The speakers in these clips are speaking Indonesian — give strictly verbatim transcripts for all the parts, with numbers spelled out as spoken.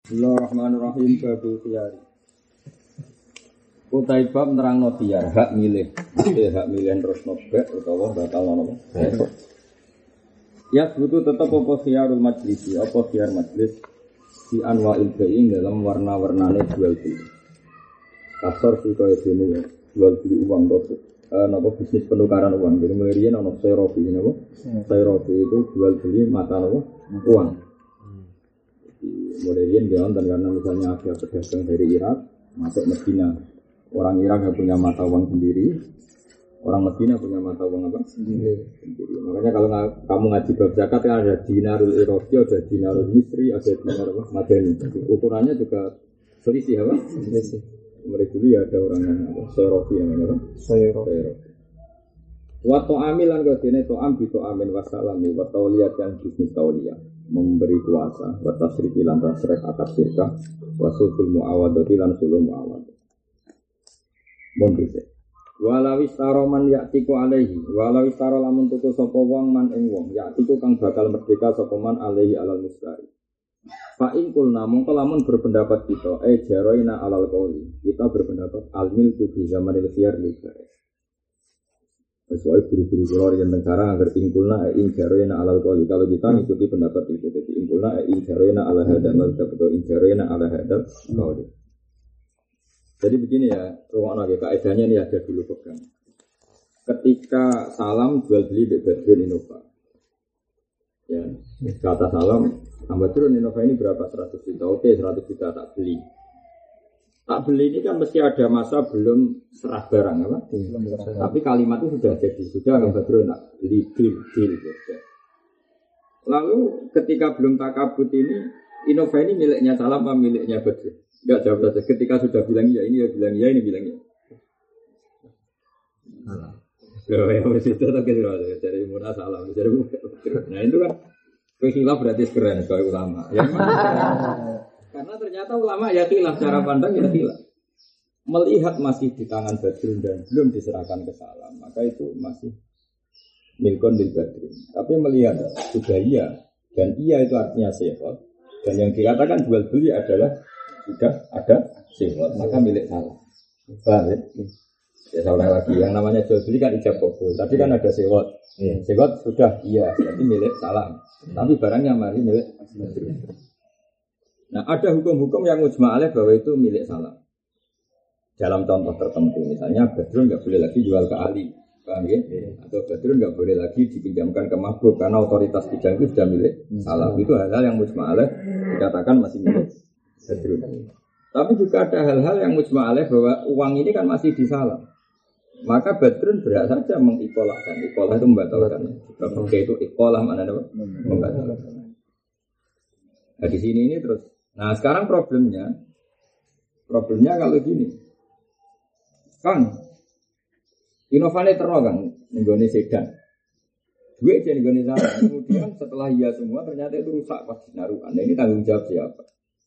Bismillahirrahmanirrahim. Babul khiyar. Utai bab nerangno khiyar, hak milih. Mesti hak milih terus nobek utawa bakal ono. Ya butuh tetap apa khiyarul majlis, apa khiyar majlis di anwa'il bai'in dalam warna-warnane jual beli. Kasar sih kaya dene jual beli uang itu. Uh, napa bisnis penukaran uang. Jadi mulai riyen ana serofi napa? Serofi itu jual beli mata napa? Uang. Mulai riyen ya dan karena misalnya ada pedagang dari Irak masuk Medina. Orang Irak yang punya mata uang sendiri, orang Medina punya mata uang apa? Sendiri. Sendiri. Makanya kalau kamu ngaji bab zakat kan ada dinarul Iraqi, ada dinarul Misri, ada dinar apa? Madani. Ukurannya juga selisih apa? Selisih. Mereka dulu ya ada orang yang apa? Serofi yang apa? Serofi. Waktu amilan kau dene to am bito amin wasalami wa tauliyat yang bisnis tauliyah memberi kuasa wa tasrifi lan tasrif akad sirka wa sulhul muawadati lan sulhul muawadah. Mondise. Walau istaro man ya'tiku alaihi walau istaro lamun tuku sapa wong man ing wong ya'tiku kang bakal merdeka sapa man alaihi alal mustari. Fa in kulna mongko lamun berpendapat kita eh jaroina alal qauli kita berpendapat al milku fi zamanil khiyar li Soalnya guru-guru keluar yang negara agar ingkulna ing jaroena alal qauli. Kalau kita mengikuti pendapat itu, jadi ingkulna ing jaroena ala hadal mazhab atau ing jaroena ala hadal qauli. Jadi begini ya, rumah lagi kaidahnya ini ada dulu pegang. Ketika salam jual beli Badrun Innova, ya kata salam, Badrun Innova ini berapa seratus juta? Oke seratus juta tak beli. Tak beli ini kan mesti ada masa belum serah barang apa? Belum tapi kalimat itu sudah jadi, sudah Kang Badrun tak beli deal deal gitu. Lalu ketika belum takabut ini, Innova ini miliknya salam apa miliknya Badrun? Enggak jawab saja. Ketika sudah bilang ya ini ya bilang ya ini bilang ya. Salah. Loh ya harus itu tak kira dari murah salam dari Badrun. Nah itu kan khilaf berarti keren sebagai ulama. Ya karena ternyata ulama ya khilaf cara pandang ya khilaf. Melihat masih di tangan Badrun dan belum diserahkan ke salam, maka itu masih milkon bil Badrun. Tapi melihat sudah iya dan iya itu artinya sehat dan yang dikatakan jual beli adalah sudah ada sehat maka milik salam. Paham ya? Ya salah lagi yang namanya jual beli kan ijab kabul. Tadi kan ada sehat. Sehat sudah iya berarti milik salam. Tapi barangnya mari milik Badrun. Nah ada hukum-hukum yang mujma' alaih bahwa itu milik salam. Dalam contoh tertentu misalnya Badrun nggak boleh lagi jual ke Ali, paham ya? Atau Badrun nggak boleh lagi dipinjamkan ke Mahbub karena otoritas bidang itu sudah milik salam. Itu hal-hal yang mujma' alaih dikatakan masih milik Badrun. Tapi juga ada hal-hal yang mujma' alaih bahwa uang ini kan masih di salam. Maka Badrun berhak saja mengikolahkan. Ikolah itu membatalkan. Pakai itu ikolah mana apa? Membatalkan. Nah di sini ini terus. Nah sekarang problemnya, problemnya kalau gini, Kang, Innovane terno Kang, nenggone sedan, duit jadi nenggone salah. Kemudian setelah iya semua ternyata itu rusak pas dinaruhan. Nah ini tanggung jawab siapa?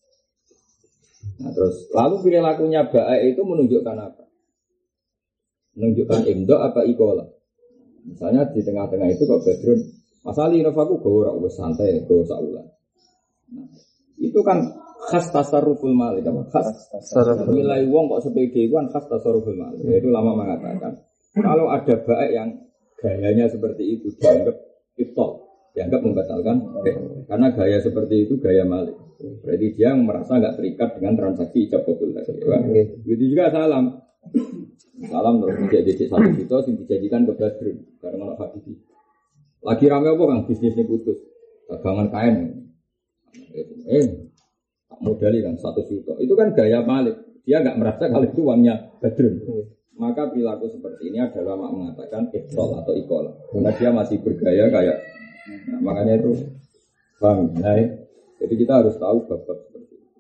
Nah terus lalu perilakunya baik itu menunjukkan apa? Menunjukkan imdo apa ikola? Misalnya di tengah-tengah itu kok Badrun, masalah Innovaku gue ora santai, gue saulan. Nah, itu kan khas tasarruful malik apa? Khas tasarruful nilai wong kok sepede itu kan khas tasarruful malik. Itu lama mengatakan kalau ada baik yang gayanya seperti itu dianggap ibtal, dianggap membatalkan eh, karena gaya seperti itu gaya malik. Berarti dia merasa enggak terikat dengan transaksi ijab kabul tadi. Begitu juga salam. Salam terus dijadi satu juta sing dijanjikan ke Badrun karena ono hadis. Lagi rame apa Kang bisnisnya putus. Dagangan kain. Eh, modali kan satu juta. Itu kan gaya Malik. Dia nggak merasa kalau itu uangnya Badrun. Maka perilaku seperti ini adalah mak mengatakan ibtal atau ikola. Karena dia masih bergaya kayak. Nah, makanya itu paham. Nah, jadi kita harus tahu bab-bab seperti itu.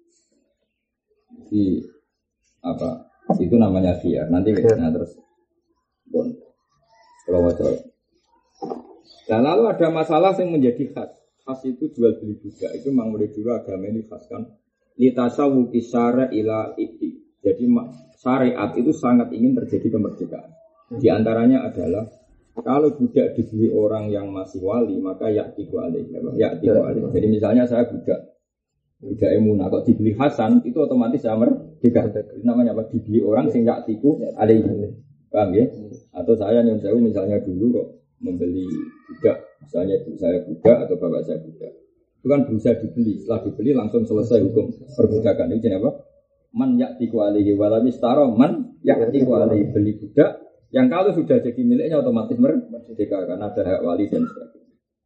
Di apa? Itu namanya khiyar. Nanti nah terus. Bon. Kalau wajar. Nah, lalu ada masalah yang menjadi khas. Khas itu jual beli juga. Itu memang mulai dulu agama ini khas kan. Litasawuki syara ila ibti. Jadi syariat itu sangat ingin terjadi kemerdekaan. Di antaranya adalah kalau budak dibeli orang yang masih wali maka yaktiku alaih. Yaktiku alaih. Jadi misalnya saya budak. Budak emunah kok dibeli Hasan itu otomatis sama merdeka. Namanya apa? Dibeli orang sing gak tiku alaihi. Paham ya? Atau saya nyun sewu misalnya dulu kok membeli budak, misalnya ibu saya budak atau bapak saya budak. Itu kan berusaha dibeli, setelah dibeli langsung selesai hukum perbudakan. Itu jenis apa? Man yaktiku alaihi walamis taro man yaktiku alaihi, beli budak yang kalau sudah jadi miliknya otomatis merdeka karena ada hak wali dan sebagainya.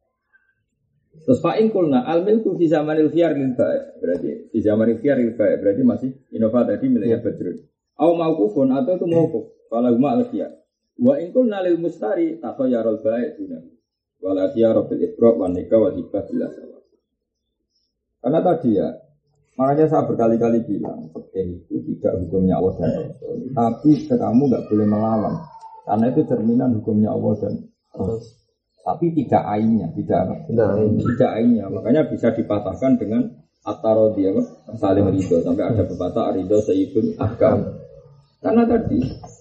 Terus fa'in kulna al-milku fi zamanil khiyar lil ba' berarti fi zamanil khiyar lil ba' berarti masih Innova tadi miliknya Badrun. Au mauqufun atau itu mauquf kalau huma al-khiyar. Wa in kulna lil mustari takhayyarul ba' duna. Wal khiyar bil ibra' wan nikah wal hibah bila sawa. Karena tadi ya, makanya saya berkali-kali bilang fikih itu tidak hukumnya Allah dan Rasul. Tapi kamu enggak boleh melawan. Karena itu cerminan hukumnya Allah dan Rasul. Tapi tidak ainnya, tidak apa? Tidak, tidak ainnya. Makanya bisa dipatahkan dengan at-taradhi apa? Saling ridho. Sampai ada pepatah ridho sayyidul ahkam. Karena tadi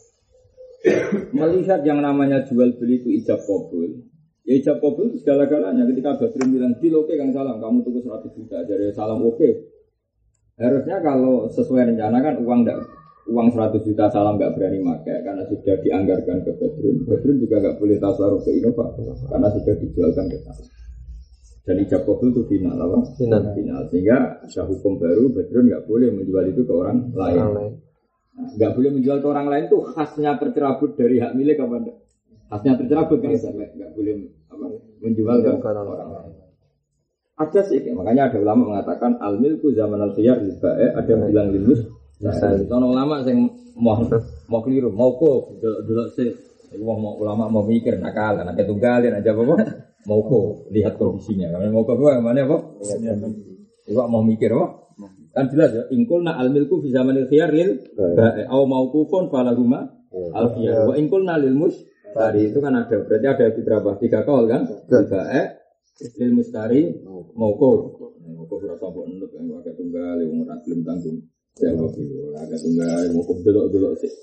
melihat yang namanya jual beli itu ijab qabul. Ya ijab qabul segala-galanya. Ketika Badrun bilang, "Bil oke Kang Salam, kamu tunggu seratus juta." Dari Salam oke. Harusnya kalau sesuai rencana kan uang enggak uang seratus juta Salam enggak berani pakai karena sudah dianggarkan ke Badrun. Badrun juga enggak boleh tasarruf ke Innova karena sudah dijualkan ke Salam. Dan ijab qabul itu final apa? Final. Final. Sehingga ada hukum baru Badrun enggak boleh menjual itu ke orang lain. Nah, enggak boleh menjual ke orang lain itu khasnya tercerabut dari hak milik apa enggak? Khasnya tercerabut kan sampai enggak boleh apa? Menjual ke orang lain. Ada sih, makanya ada ulama mengatakan al-milku zaman al-khiyar lil ba'i, ada yang bilang limus. Nah, sono ulama sing mau mau keliru, mau kok delok sih. Iku mau ulama mau mikir nakal, nek ketunggalin aja apa? Mau kok lihat kondisinya. Karena mau kok mana apa? Iku mau mikir apa? Kan jelas ya, ingkulna al-milku fi zamanil khiyar lil ba'i au mauqufun falahuma al-khiyar. Wa ingkulna lil mustari itu kan ada berarti ada berapa? Tiga kaul kan? Ba'i lil mustari mauquf. Mauquf ora sampe enduk yang agak tunggal wong ora gelem tanggung. Ya kok itu agak tunggal mau delok-delok sih.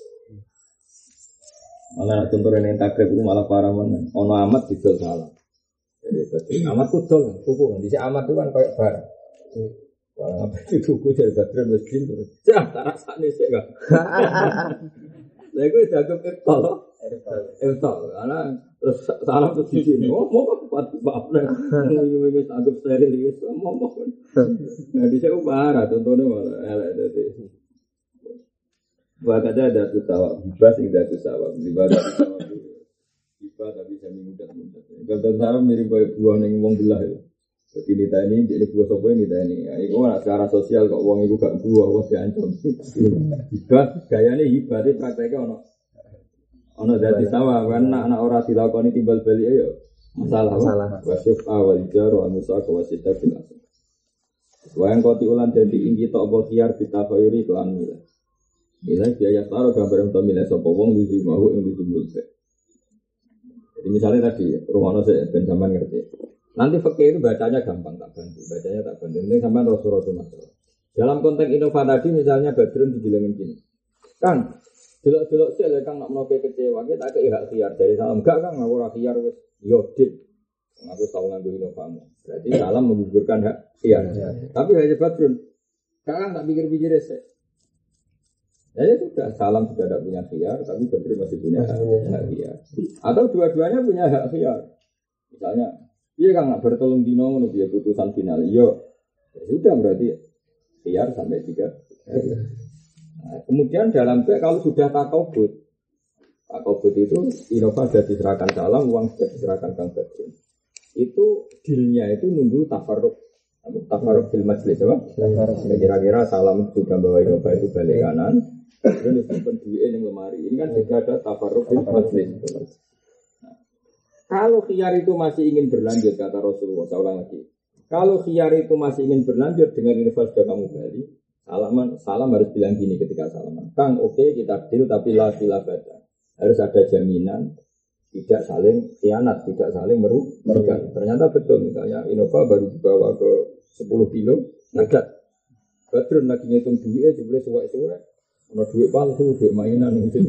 Malah contoh yang takrib itu malah parah mana. Ono amat didol salah. Jadi berarti amat kudol, tuku. Di sini amat itu kan kayak bar. Wah, apa itu tuku dari Badrun masjid itu. Cah, tak rasanya sih kan. Lah iku dianggap irtol. Irtol. Karena terus salah terus di sini. Oh, mau kok bab-bab. Ini anggap steril itu ngomong. Nah, di sini parah contohnya malah elek dadi. Wakada ada tuh tawa, hibah sing ada tuh tawa, ibadah tawa. Hibah tapi sami mudah-mudah. Kalau tawa mirip kayak buah ning wong belah itu. Jadi nita ini, jadi buah sopo ini nita ini. Itu kan secara sosial kok wong itu gak buah, wong diancam. Hibah, gayanya hibah itu prakteknya ono. Ono dari tawa, karena anak orang dilakoni timbal balik ayo. Masalah apa? Wasyuf awal jar wa musa kawasita bilas. Wayang kau tiulan jadi ingki tok bokiar kita koyuri kelan milah. Milah biaya taruh gambar untuk milah sopo wong di mau yang ditumbul se. Jadi misalnya tadi rumah saya ben sampean ngerti. Nanti fakir itu bacanya gampang tak bantu, bacanya tak bantu. Ini sampean rasul-rasul masalah. Dalam konteks Innova tadi misalnya Badrun dibilangin gini, Kang, delok-delok sih lek Kang nak menoke kecewa, kita tak kei hak khiyar dari Salam. Enggak Kang, aku ora khiyar wis yodit. Aku tahu nganggo Innova. Berarti Salam menggugurkan hak khiyar. Tapi hanya Badrun. Kang tak pikir-pikir sih. Ya sudah, Salam sudah tidak punya khiyar, tapi Badrun masih punya hak, hak khiyar. Atau dua-duanya punya hak khiyar. Misalnya, iya Kang nak bertolong dino ngono biar putusan final. Yo, ya sudah berarti khiyar sampai tiga. Nah, kemudian dalam itu kalau sudah takobut, takobut itu Innova sudah diserahkan Salam, uang sudah diserahkan Kang Badrun. Itu dealnya itu nunggu tafarruq, tafarruq fil majlis apa? Kira-kira Salam sudah bawa Innova itu balik kanan. Kemudian disimpan duit yang lemari. Ini kan juga ada tafarruq fil majlis. Nah, kalau khiyar itu masih ingin berlanjut kata Rasulullah, saya ulang lagi. Kalau khiyar itu masih ingin berlanjut dengan Innova sudah kamu balik, Salaman, Salam harus bilang gini ketika Salaman, Kang, oke okay, kita deal tapi la khilafata. Harus ada jaminan tidak saling khianat, tidak saling merugikan. Ternyata betul, misalnya Innova baru dibawa ke sepuluh kilo, nagat. Badrun lagi ngitung duitnya, jumlah suwek-suwek. Ada duit palsu, duit mainan. Gitu.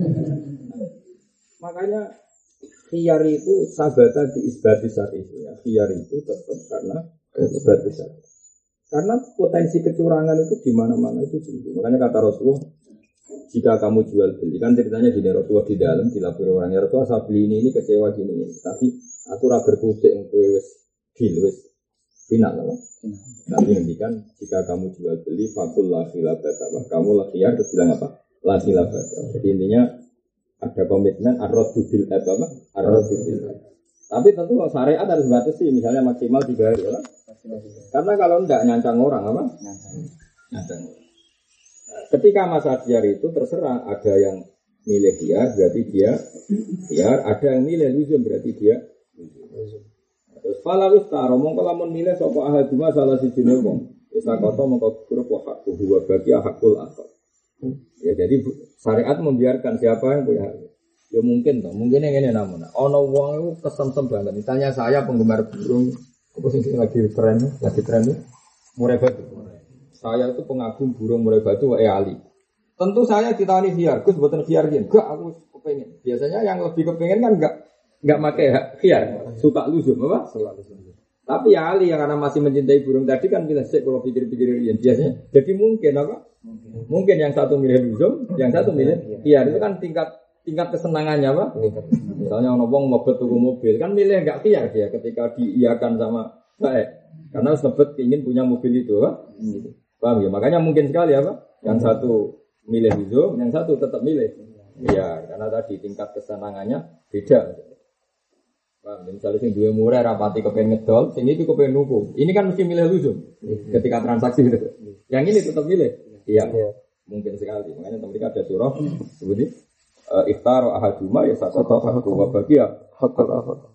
Makanya khiyar itu sabata di isbati syar'i. Khiyar itu tetap karena isbati syar'i. Karena potensi kecurangan itu di mana-mana itu tinggi. Makanya kata Rasulullah, jika kamu jual beli, kan ceritanya gini, Rasulullah di dalam dilapor orangnya, Rasulullah saya beli ini, ini kecewa gini, tapi aku ora berkutik untuk wes deal, wes final lah. Tapi nanti kan jika kamu jual beli, fakul laki labata, kamu laki ya, terus bilang apa? Laki labata. Jadi intinya ada komitmen arrodu bil apa? Arrodu bil. Tapi tentu syariat harus batasi, misalnya maksimal tiga hari, ya. Karena kalau enggak nyancang orang apa? Nyancang. Ketika masa diar itu terserah, ada yang milih diar berarti dia diar, ada yang milih luzum berarti dia luzum. Terus falawis taro mongko lamun milih sapa ahaduma salah sijine wong. Wis takoto mongko grup wa hakku wa bagi hakul akhar. Ya jadi syariat membiarkan siapa yang punya hak. Ya mungkin toh, mungkin yang ini namanya. Ono wong itu kesem-sem banget. Misalnya saya penggemar burung. Apa sih lagi tren, lagi tren itu murai batu. Saya itu pengagum burung murai batu wae ali. Tentu saya ditawani khiar, Gus mboten khiar yen. Enggak, aku kepengin. Biasanya yang lebih kepengin kan enggak enggak pakai hak khiar, suka luzum apa? Suka luzum. Tapi ya ali yang karena masih mencintai burung tadi kan pilih sik kalau pikir-pikir yen biasanya. Jadi mungkin apa? Mungkin. Mungkin yang satu milih luzum, yang satu milih khiar. Itu kan tingkat tingkat kesenangannya apa? Misalnya orang ngomong mau tuku mobil kan milih enggak khiar dia ketika diiyakan sama baik karena sebet ingin punya mobil itu apa? Paham ya? Makanya mungkin sekali apa? Yang satu milih hijau, yang satu tetap milih ya karena tadi tingkat kesenangannya beda. Paham ya? Misalnya sing duwe murah rapati kepengen ngedol, sing iki kepengen nuku. Ini kan mesti milih hijau ketika transaksi gitu. Yang ini tetap milih. Iya. Mungkin sekali. Makanya mereka ada surah seperti Uh, iftaro ahaduma ya sakota hakku wa bagia hakul akhar.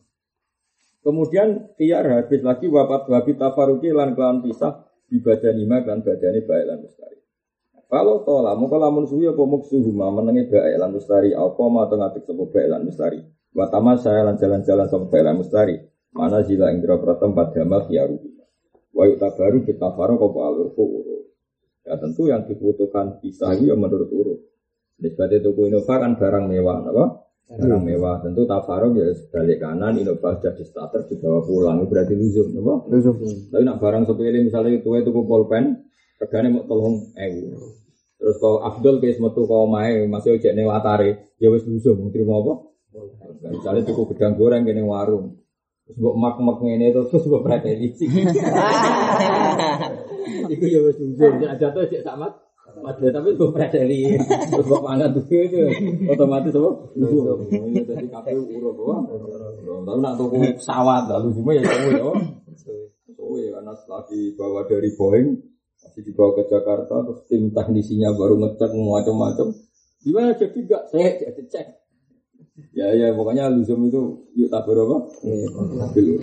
Kemudian khiyar habis lagi wafat wabi tafaruki lan kelan pisah di badan lima kan badane bae lan mustari. Kalau tola moko lamun suwi apa muksuhuma menenge bae lan mustari apa ma ngatik sapa bae lan mustari. Wa tamas saya lan jalan-jalan sapa bae lan mustari. Mana sila ing grobro tempat damel khiyaru. Wa tabaru kita faro apa alurfu urut. Ya tentu yang dibutuhkan pisah itu ya menurut urut. Nisbate tuku Innova kan barang mewah, apa? Barang mewah. Tentu tafaruk ya sebalik kanan, Innova jadi starter dibawa pulang, berarti luzum, apa? Luzum. Tapi nak barang sepele misalnya itu tuku pulpen, regane mau tolong ewu. Terus kalau Abdul guys metu kau main masih ojek ning latare, ya wis luzum, trimo apa? Misalnya tuku gedang goreng kene warung. Terus mbok mak-mak ngene terus mbok preteli. Iku ya wis luzum, jatuh cek samat. Padahal tapi gue predeli, terus gue pangan tuh itu otomatis apa? Luzum. Jadi kafe urut apa? Lalu nak tuku pesawat, lalu cuma ya tahu ya. So ya karena setelah dibawa dari Boeing, masih dibawa ke Jakarta, terus tim teknisinya baru ngecek macam-macam. Gimana jadi enggak? Saya jadi cek. Ya ya pokoknya luzum itu yuk tabur apa? Mobil.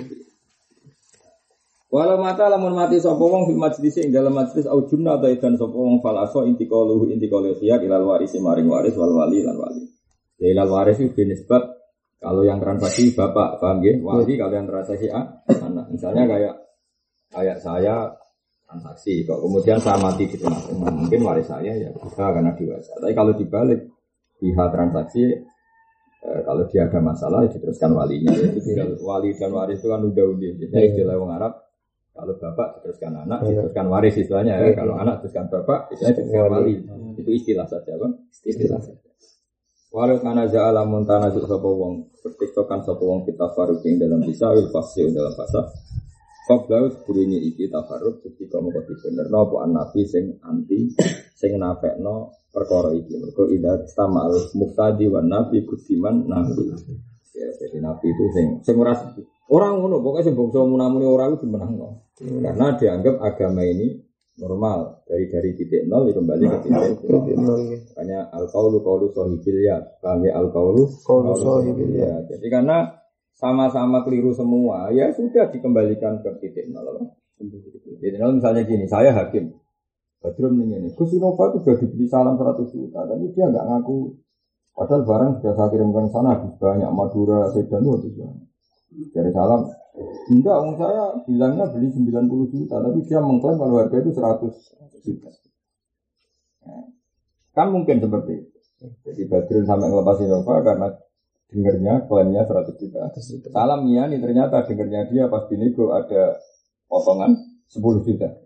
Walau mata lamun mati sapa wong fil majlis ing dalam majlis au junna ta idan sapa wong falaso intikaluhu intikalu khiyar ilal warisi maring waris wal wali lan wali. Ya ilal waris itu nisbat kalau yang transaksi bapak, paham nggih? Wali kalau yang transaksi anak. Misalnya kayak kayak saya transaksi kok kemudian saya mati di tengah mungkin waris saya ya bisa karena dewasa. Tapi kalau dibalik pihak transaksi eh, kalau dia ada masalah ya diteruskan walinya. Itu tinggal wali dan waris itu kan udah udah. Jadi istilah wong Arab kalau bapak diteruskan anak, diteruskan waris istilahnya ya. Kalau anak diteruskan bapak, istilahnya diteruskan wali. Itu istilah saja, Bang. Istilah saja. Walau kana ja'ala muntana sapa wong, bertiktokan sapa wong kita faruqing dalam bisa wil fasih dalam fasah. Qabla sebelumnya iki tafarruq ketika moko dibenerno apa nabi sing anti sing nafekno perkara iki. Mergo ida stamal muftadi wan nabi kudiman nabi. Ya, jadi nabi itu sing sing ora orang ngono, pokoknya sing bangsa munamune ora iku dimenangno. Hmm. Karena dianggap agama ini normal dari dari titik nol kembali ke titik nol. Makanya al-qaulu qaulu sahibil ya, kami al-qaulu qaulu sahibil ya. Jadi karena sama-sama keliru semua, ya sudah dikembalikan ke titik nol. Titik nol misalnya gini, saya hakim. Badrun ini, Gus Innova itu sudah dibeli salam seratus juta, tapi dia enggak ngaku. Padahal barang sudah saya kirimkan ke sana, banyak Madura, Sedan itu habis banyak. Dari salam, enggak, om saya bilangnya beli sembilan puluh juta, tapi dia mengklaim kalau harga itu seratus juta. Nah, kan mungkin seperti itu. Jadi Badrun sampai ngelepas Innova karena dengernya klaimnya seratus juta. Salam Miani ternyata dengernya dia pas binego ada potongan sepuluh juta.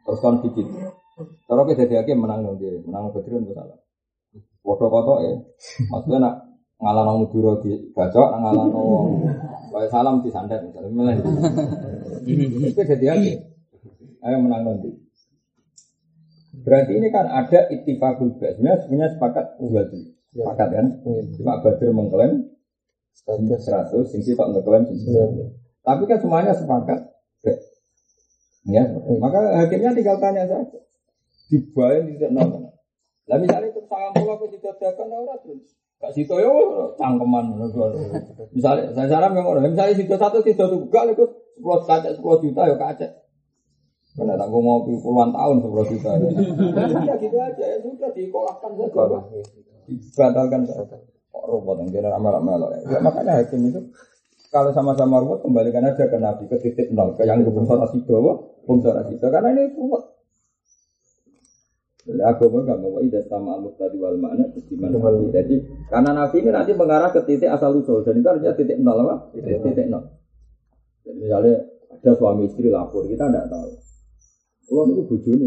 terus konflik. Kalau kita jadi hakim menang dong dia, menang Badrun itu salah. Foto kotor ya, maksudnya nak ngalah nong Madura di bacok, ngalah nong kayak salam di sandet misalnya. Itu jadi hakim, ayo menang nanti. Berarti ini kan ada ittifaqul bait. Sebenarnya sepakat dua itu. Sepakat kan? Cuma Badr mengklaim seratus, sing Pak mengklaim seratus. Tapi kan semuanya sepakat. Ya, maka hakimnya tinggal tanya saja. Dibayar tidak nol. Lah misalnya itu sangat pola aku didadakan ora terus. Gak situ yo cangkeman. Misalnya saya saran memang misalnya situ satu situ juga itu sepuluh kaca sepuluh juta ya kaca. Karena tak mau puluhan tahun sepuluh juta. Ya gitu aja ya sudah dikolahkan saja. Dibatalkan saja. Kok robot yang dia ramal-ramal ya. Makanya hakim itu kalau sama-sama robot kembalikan aja ke Nabi ke titik nol ke yang bungsa rasido, bungsa rasido karena ini robot. Jadi agama enggak mau ida sama aluk tadi wal makna gimana. Jadi karena Nabi ini nanti mengarah ke titik asal usul dan itu artinya titik nol apa? Titik, titik nol. Jadi misalnya ada suami istri lapor kita tidak tahu. Kalau itu bujuni,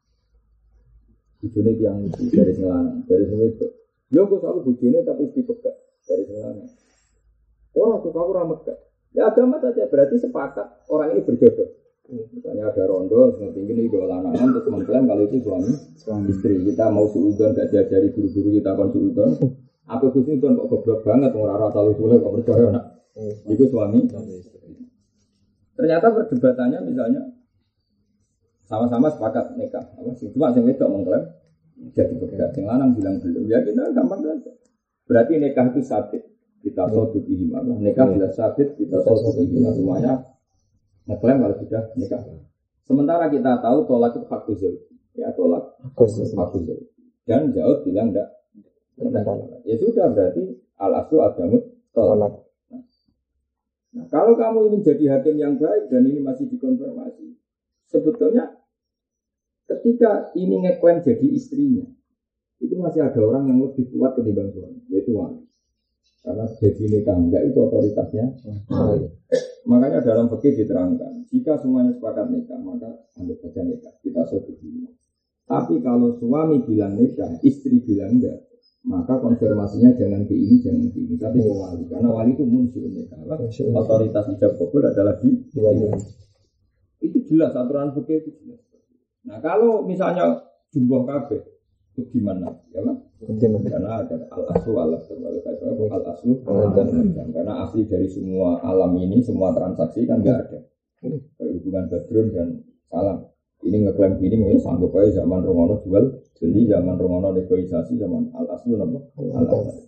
bujuni yang dari Selana, dari semua itu. Ya aku selalu bujuni tapi istri pegat dari Selana. Orang aku tahu ramet gak? Ya agama saja berarti sepakat orang ini berjodoh. Misalnya ada rondo, seperti ini dua lanangan terus mengklaim kalau itu suami, suami istri. Kita mau suudon gak diajari guru-guru kita kon suudon. Aku suudon kok goblok banget ngurara selalu boleh kok percaya nak. Itu suami. Ternyata perdebatannya misalnya sama-sama sepakat nikah. Apa sih? Cuma yang itu mengklaim jadi berbeda. Yang lanang bilang belum. Ya kita gampang saja. Berarti nikah itu sabit. Kita soduk ihimah. Nikah bila sabit kita soduk ihimah semuanya. Ngeklaim kalau sudah nikah. Sementara kita tahu tolak itu hak uzur. Ya tolak hak uzur. Dan jauh bilang enggak. Ya sudah berarti al-aslu agamu tolak. Nah, kalau kamu ingin jadi hakim yang baik dan ini masih dikonfirmasi, sebetulnya ketika ini ngeklaim jadi istrinya, itu masih ada orang yang lebih kuat ketimbang suami, yaitu wali. Karena jadi nikah enggak itu otoritasnya. Hmm. Makanya dalam fikih diterangkan, jika semuanya sepakat nikah, maka anggap saja nikah. Kita setuju. Tapi kalau suami bilang nikah, istri bilang enggak, maka konfirmasinya jangan ke ini, jangan ke ini, tapi ke wali. Karena wali itu muncul nikah. Otoritas ijab kabul adalah di wali. Itu jelas aturan fikih itu jelas. Nah kalau misalnya jumlah kabeh, itu gimana? Ya kan? Karena ada al-aslu al-aslu al-aslu karena asli dari semua alam ini, semua transaksi kan nggak ada. Hubungan Badrun dan Salam. Ini ngeklaim gini, ini sanggup aja zaman Romono jual beli, zaman Romono negosiasi, zaman al-aslu apa? Al-aslu.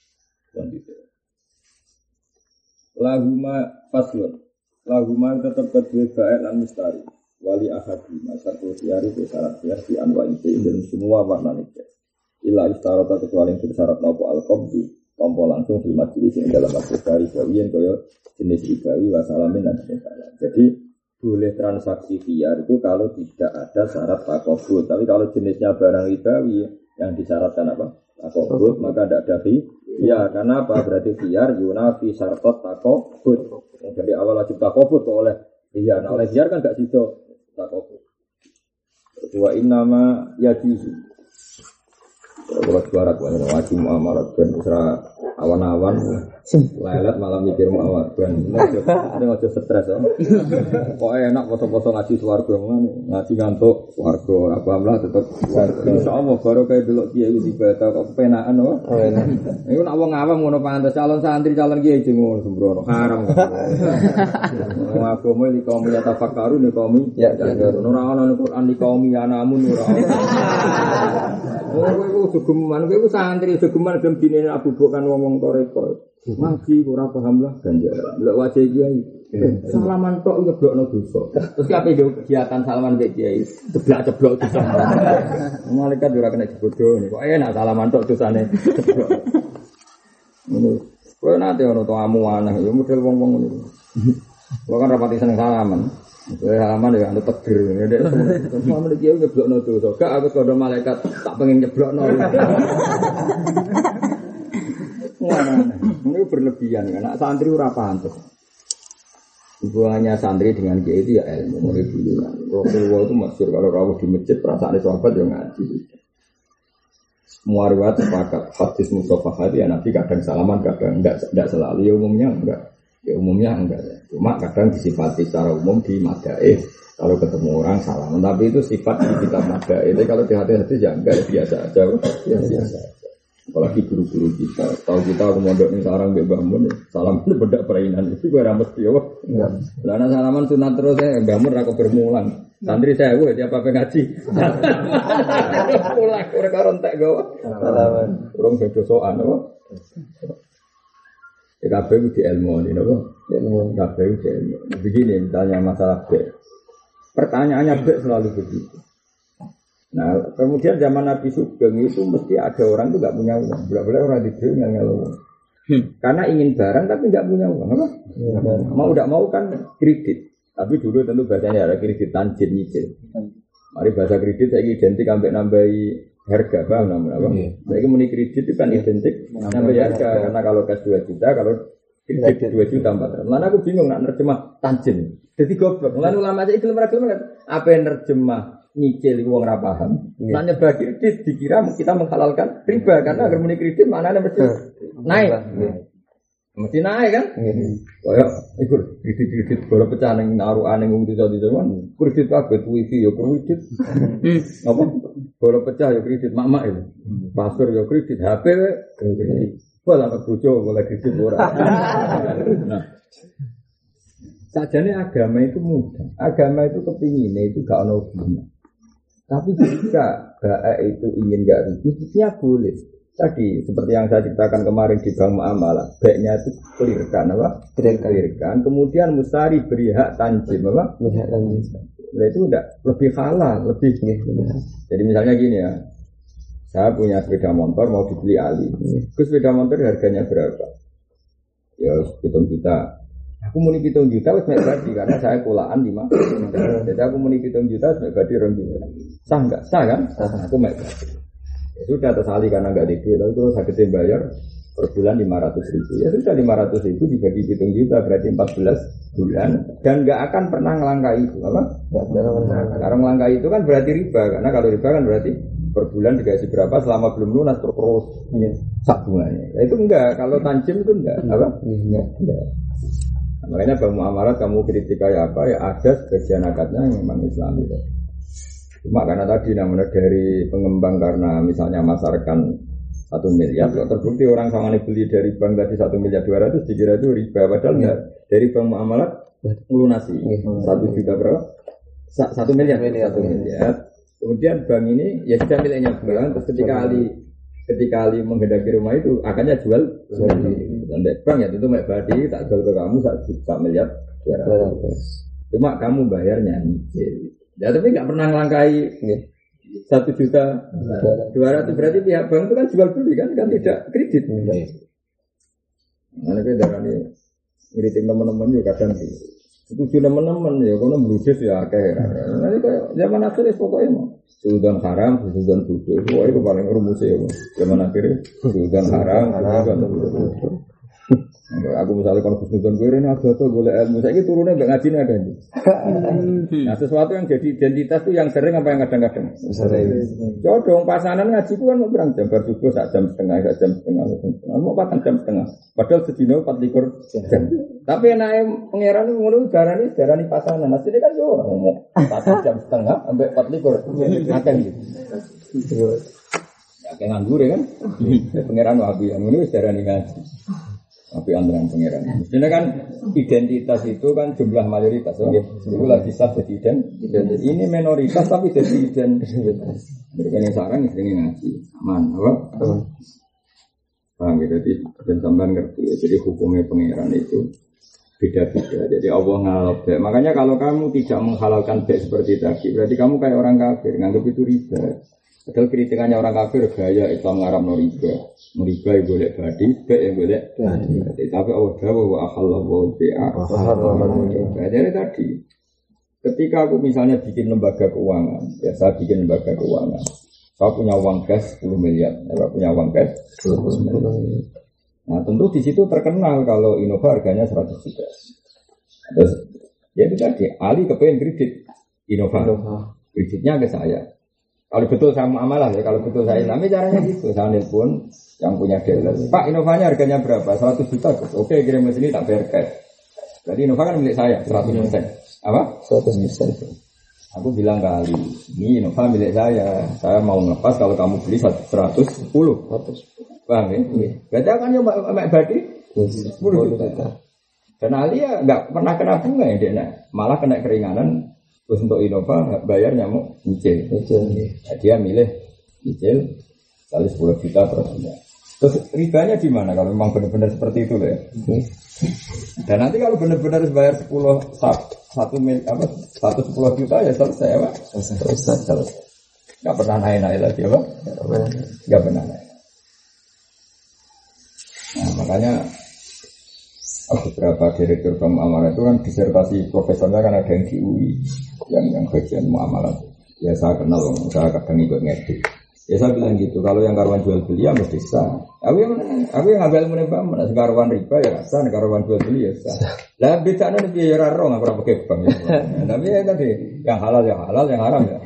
Laguma faslun. Laguma tetap kedua baik dan mistari. Wali ahadi masa kuliah itu syarat versi anwa itu dan semua warna nikah. Ila istarota kecuali yang bersyarat nopo al-qabdi tompo langsung di majelis yang dalam majelis dari gawian koyo jenis ribawi wasalamin dan sebagainya. Jadi boleh transaksi khiyar itu kalau tidak ada syarat takobut. Tapi kalau jenisnya barang ribawi yang disyaratkan apa? Takobut maka tidak ada khiyar. Karena apa? Berarti khiyar yunafi syaratot takobut. Jadi awal wajib takobut oleh khiyar. Nah, oleh khiyar kan tidak sido takobut. Wa innama yajizu kalau suara kuat wajib muamalat dan usra awan-awan lelet malam mikir muamalat dan ada nggak stres ya kok enak foto-foto ngaji swarga mana ngaji ngantuk swarga apa amlah tetap insyaallah baru kayak dulu kiai di bata kok penaan loh itu nak wong awam ngono pantes calon santri calon kiai ngono sembrono haram wong agama iki kaum ya tafakkaru nek kaum ya ora ana Al-Qur'an di kaum ya namun ora oh kowe geman kowe santri geman gelem dinene Abu Bakar wong-wong toreko ngaji ora paham lah ganjaran lek wajah kiai salaman tok nyeblokno dosa terus kabeh kegiatan salaman mbek kiai ceblak-ceblok dosa malaikat ora kena dibodoh kok enak salaman tok dosane ceblok ngono kowe nate ono tamu aneh ya model wong-wong ngono kok kan rapati seneng salaman kowe salaman ya anut tegir nek semua iki yo nyeblokno dosa gak aku kodo malaikat tak pengen nyeblokno Wah, ini berlebihan kan. Nak santri ora pantes. Hubungannya santri dengan kiai itu ya ilmu mulai dulu. Rasulullah itu masyhur kalau rawuh di masjid perasaan sahabat yang ngaji. Semua riwayat sepakat hadis Mustafa hadi ya Nabi kadang salaman kadang enggak enggak selalu ya umumnya enggak. Ya umumnya enggak. Cuma kadang disifati secara umum di madaih kalau ketemu orang salaman, tapi itu sifat di kitab madaih. Itu kalau di hati-hati ya enggak ya biasa aja. Ya biasa aja. Apalagi guru-guru kita, tahu kita aku mondok ning sarang mbek Mbah Mun, salam itu bedak perainan itu gue ra mesti yo. Lah ana salaman sunat terus ya Mbah Mun ra bermulan. Santri saya gue tiap apa ngaji. Pulang ora karo entek go. Salaman. Urung sedo soan apa? Ya kabeh di ilmu ini apa? Ilmu kabeh di ilmu. Begini misalnya masalah B. Pertanyaannya B selalu begitu. Nah, kemudian zaman Nabi Sugeng itu mesti ada orang itu nggak punya uang. Bila-bila orang di nggak ngeluh. Hmm. Karena ingin barang tapi nggak punya uang. Apa? Ya, mau tidak mau kan kredit. Tapi dulu tentu bahasanya ada kredit tanjil nyicil. Mari bahasa kredit saya identik sampai nambahi harga, paham namanya apa? Ya. Saya muni kredit itu kan identik nambahi harga. Karena kalau cash dua juta, kalau kredit dua juta empat ratus. Lalu aku bingung nak nerjemah tanjil. Jadi goblok. Lalu ulama saya iklim rakyat apa yang nerjemah nyicil uang ra paham. Yeah. Nanya bagi kredit dikira kita menghalalkan riba karena agar muni kredit maknanya mesti naik. Yeah. Mesti naik kan? Kayak iku kredit-kredit bola pecah ning narukan ning wong desa-desa kan kredit kabeh wifi ya kredit. Apa? Bola pecah ya kredit mak-mak itu. Pasar ya kredit, H P kredit. Bola bojo bola kredit ora. Nah. Sajane agama itu mudah. Agama itu kepinginnya itu gak ono hubungan. Tapi jika baik itu ingin gak ributnya boleh. Tadi seperti yang saya ceritakan kemarin di Bank Muamalah, baiknya itu clearkan apa? Clearkan. Kemudian mustari beri hak tanjim apa? Beri hak tanjim. Nah, itu udah lebih halal, lebih. Ya. Jadi misalnya gini ya, saya punya sepeda motor mau dibeli Ali. Terus sepeda motor harganya berapa? Ya hitung kita. Aku muni hitung juta wis mek badi karena saya kulaan lima. Jadi aku muni hitung juta wis mek badi rong juta. Sah enggak? Sah kan? Sah. Aku mek badi. Ya sudah tersali karena enggak ada duit lalu terus saya bayar per bulan lima ratus ribu. Ya sudah lima ratus ribu dibagi hitung juta berarti empat belas bulan dan enggak akan pernah ngelangkai itu apa? Enggak pernah ngelangkai. Karena ngelangkai itu kan berarti riba karena kalau riba kan berarti per bulan dikasih berapa selama belum lunas terus terus ini sak bunganya. Nah, itu enggak kalau tanjim itu enggak apa? Enggak. Enggak. Nah, makanya Bang Muamarat kamu kritik kayak apa ya ada sebagian akadnya yang memang Islami. Cuma karena tadi namanya dari pengembang karena misalnya masarkan satu miliar, kalau terbukti orang sama beli dari bank tadi satu miliar dua ratus dikira itu riba padahal enggak dari Bang Muamarat melunasi satu juta berapa? Satu miliar, satu miliar. Kemudian bank ini ya sudah miliknya bank. Terus ketika Ali ketika Ali menghendaki rumah itu akannya jual dan bank ya tentu mek badi tak jual ke kamu satu miliar dua ratus. Cuma kamu bayarnya nyicil. Ya tapi nggak pernah ngelangkai satu juta dua ratus berarti pihak bank itu kan jual beli kan kan tidak kredit. Mana kita darah ini ngiriting teman-teman juga kadang setuju teman-teman ya kalau meludes ya kayak nanti kayak zaman akhir pokoknya mau sudan haram sudan bodoh wah itu paling rumusnya ya zaman akhir sudan haram sudan bodoh. Aku misalnya kalau khusnudon gue ini agak tuh boleh ilmu saya ini turunnya nggak ngaji nih ada nih. Nah sesuatu yang jadi identitas itu yang sering apa yang kadang-kadang sering. Codong pasangan ngaji itu kan mau berang jam bersubuh saat jam setengah saat jam setengah mau patang jam setengah padahal sedino empat likur jam. Tapi naik pangeran itu ngomong darah ini darah ini pasangan aslinya kan yo orang ngomong patang jam setengah sampai empat likur akan gitu. Ya kayak nganggur ya kan. Pangeran wahabi yang ini darah ini ngaji. Tapi antara pengiran. Sebenarnya kan identitas itu kan jumlah mayoritas. So. Itu lagi sah jadi identitas. Ini minoritas tapi jadi identitas. Mereka yang sarang ini ngaji. Aman, apa? Paham gitu. Dan sampai ngerti. Jadi hukumnya pengiran itu beda-beda. Jadi Allah ngalap. Makanya kalau kamu tidak menghalalkan bek seperti tadi, berarti kamu kayak orang kafir. Nganggap itu riba. Padahal kritikannya orang kafir gaya Islam ngarap no riba, riba yang boleh badi, bek yang boleh badi. Tapi Allah dawa wa akhallahu bi'a. Jadi tadi, ketika aku misalnya bikin lembaga keuangan, ya saya bikin lembaga keuangan, saya punya uang cash sepuluh miliar, saya punya uang cash sepuluh miliar. Nah tentu di situ terkenal kalau Innova harganya seratus juta. Terus ya itu tadi Ali kepengen kredit Innova, kreditnya ke saya. Kalau betul sama amalah ya, kalau betul saya Islami caranya gitu. Saya nelpon yang punya dealer, Pak Innovanya harganya berapa? seratus juta. Oke, kirim ke sini tak bayar cash. Berarti Innova kan milik saya, seratus persen. Apa? seratus persen. Aku bilang ke Ali, ini Innova milik saya. Saya mau ngelepas kalau kamu beli seratus sepuluh. Paham ya? Berarti akan nyoba Mbak Badi sepuluh juta. Dan Ali ya nggak pernah kena bunga ya dia, malah kena keringanan. Terus untuk Innova bayarnya mau nyicil. Nah, dia milih nyicil kali sepuluh juta per bulan. Terus ribanya di mana kalau memang benar-benar seperti itu loh ya. Dan nanti kalau benar-benar bayar sepuluh satu mil apa satu sepuluh juta ya selesai apa? Selesai. Selesai. Nggak pernah naik-naik lagi apa? Nggak pernah naik. Nah makanya beberapa direktur bank muamalah itu kan disertasi profesornya kan ada yang di U I yang yang bagian muamalah. Ya saya kenal, saya kadang ikut ngedit. Ya saya bilang gitu, kalau yang karuan jual beli ya mesti sah. Aku yang aku yang ngambil menembak, mana karuan riba ya sah, karuan jual beli ya sah. Lah bedanya nih ya raro nggak pernah pakai bank. Tapi ya tadi yang halal ya halal, yang haram ya.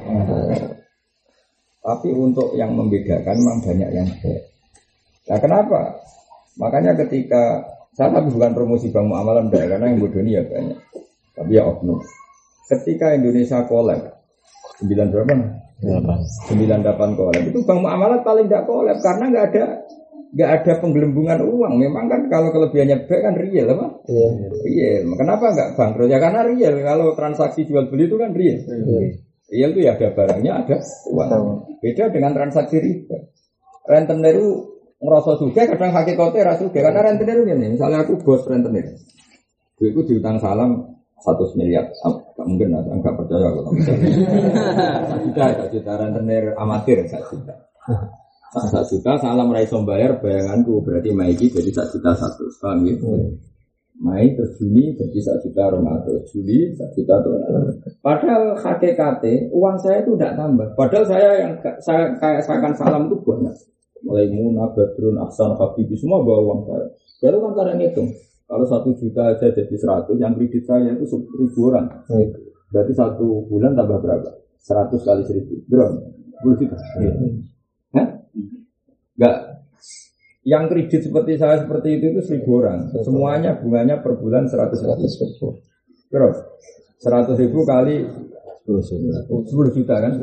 Tapi untuk yang membedakan memang banyak yang baik. Nah kenapa? Makanya ketika saya tapi bukan promosi bank muamalah enggak, karena yang bodoh ini ya banyak. Tapi ya oknum. Ketika Indonesia kolab sembilan berapa? sembilan delapan kolab. Itu bank muamalah paling enggak kolab karena enggak ada enggak ada penggelembungan uang. Memang kan kalau kelebihannya baik kan real apa? Iya. Real. Kenapa enggak bangkrut? Ya karena real. Kalau transaksi jual beli itu kan real. Real, real itu ya ada barangnya, ada uang. Beda dengan transaksi riba. Rentenir itu ngerasa juga kadang hakikatnya rasa juga karena rentenir ini misalnya aku bos rentenir gue itu diutang salam satu miliar nggak mungkin lah nggak percaya kalau misalnya satu juta satu juta rentenir amatir satu juta satu juta salam raiso bayar bayanganku berarti maiki jadi satu juta satu paham gitu Mai terus Juni jadi satu juta Ramadan Juli satu juta Ramadan padahal hakikatnya uang saya itu tidak tambah padahal saya yang saya kayak seakan salam itu banyak mulai Muna, Badrun, Aksan, Habibi semua bawa uang saya. Baru kan kadang ngitung. Kalau satu juta aja jadi seratus, yang kredit saya itu seribu orang. Hmm. Berarti satu bulan tambah berapa? Seratus kali seribu. Berapa? Sepuluh juta. Hmm. Hah? Enggak. Yang kredit seperti saya seperti itu itu seribu orang. Semuanya bunganya per bulan seratus ribu. Berapa? Seratus ribu kali sepuluh juta kan?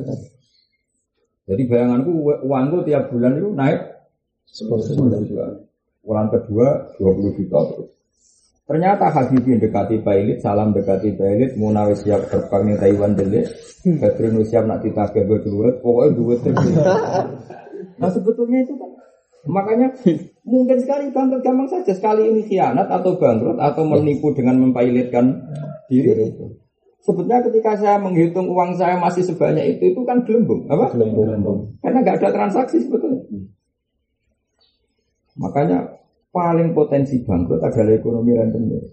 Jadi bayanganku uangku tiap bulan itu naik sepuluh juta. Bulan kedua dua puluh juta terus. Ternyata Habibie dekati Bailit, salam dekati Bailit, Munawis siap terbang ning Taiwan dele, Badrun siap nak ditagih go dhuwit, pokoke dhuwit terus. Nah sebetulnya itu kan makanya mungkin sekali bangkrut gampang saja sekali ini khianat atau bangkrut atau menipu dengan mempailitkan diri itu. Sebetulnya ketika saya menghitung uang saya masih sebanyak itu, itu kan gelembung, apa? Gelembung. Karena nggak ada transaksi sebetulnya. Makanya paling potensi bangkrut adalah ekonomi rentenir.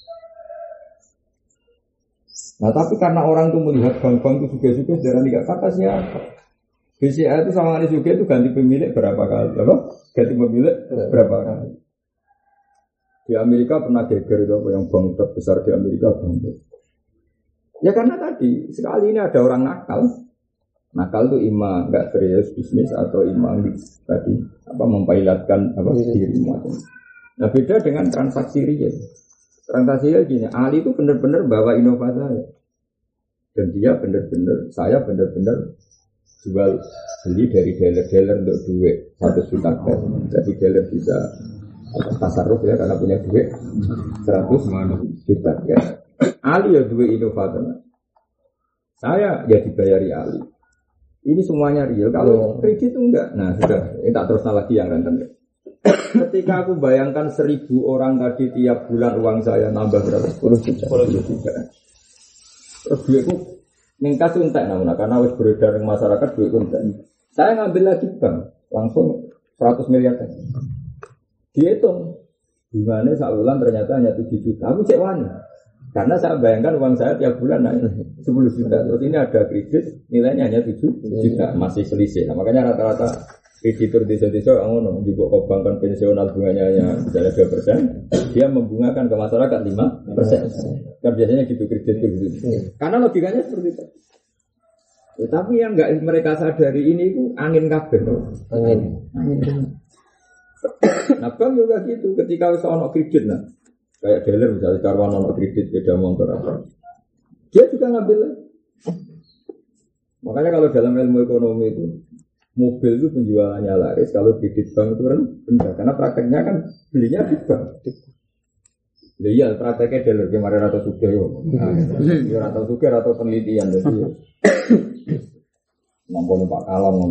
Nah tapi karena orang itu melihat bank-bank itu juga-juga darah nggak kata siapa. B C A itu sama Ali juga itu ganti pemilik berapa kali, apa? Ganti pemilik berapa kali. Di Amerika pernah geger itu apa yang bank terbesar di Amerika bangkrut. Ya karena tadi, sekali ini ada orang nakal. Nakal itu ima enggak serius bisnis atau ima tadi apa mempailatkan apa dirimu. Nah beda dengan transaksi real. Transaksi real gini, Ali itu benar-benar bawa Innova saya. Dan dia benar-benar, saya benar-benar jual beli dari dealer-dealer untuk duit satu juta cash. Jadi dealer bisa tasarruf ya karena punya duit seratus juta cash. Ali ya dua inovator. Saya ya dibayari Ali. Ini semuanya real. Kalau kredit itu enggak. Nah sudah, ini tak terus lagi yang rentenir. Ketika aku bayangkan seribu orang tadi tiap bulan uang saya nambah berapa? Sepuluh juta. Terus duitku ningkat untek namanya karena harus beredar di masyarakat duitku untek. Saya ngambil lagi bank langsung seratus miliar. Dihitung bunganya sebulan ternyata hanya tujuh juta. Aku cek wani. Karena saya bayangkan uang saya tiap bulan naik sepuluh juta. Terus ini ada kredit nilainya hanya tujuh juta, masih selisih. Nah, makanya rata-rata kreditur desa-desa ngono juga perbankan pensiunan bunganya hanya misalnya dua persen, dia membungakan ke masyarakat lima persen. Kan biasanya gitu kredit itu gitu. Karena logikanya seperti itu. Ya, tapi yang enggak mereka sadari ini itu angin kabeh. Angin. Angin. Nah, bank juga gitu ketika usah ono kredit nah. Kayak dealer misalnya karwan ono kredit beda motor apa. Dia juga ngambil. Makanya kalau dalam ilmu ekonomi itu mobil itu penjualannya laris, kalau kredit bank itu kan rendah. Karena prakteknya kan belinya di bank. Iya, prakteknya dealer kemarin atau sugar, nah, atau sugar atau penelitian jadi. Nampol Pak Kalong.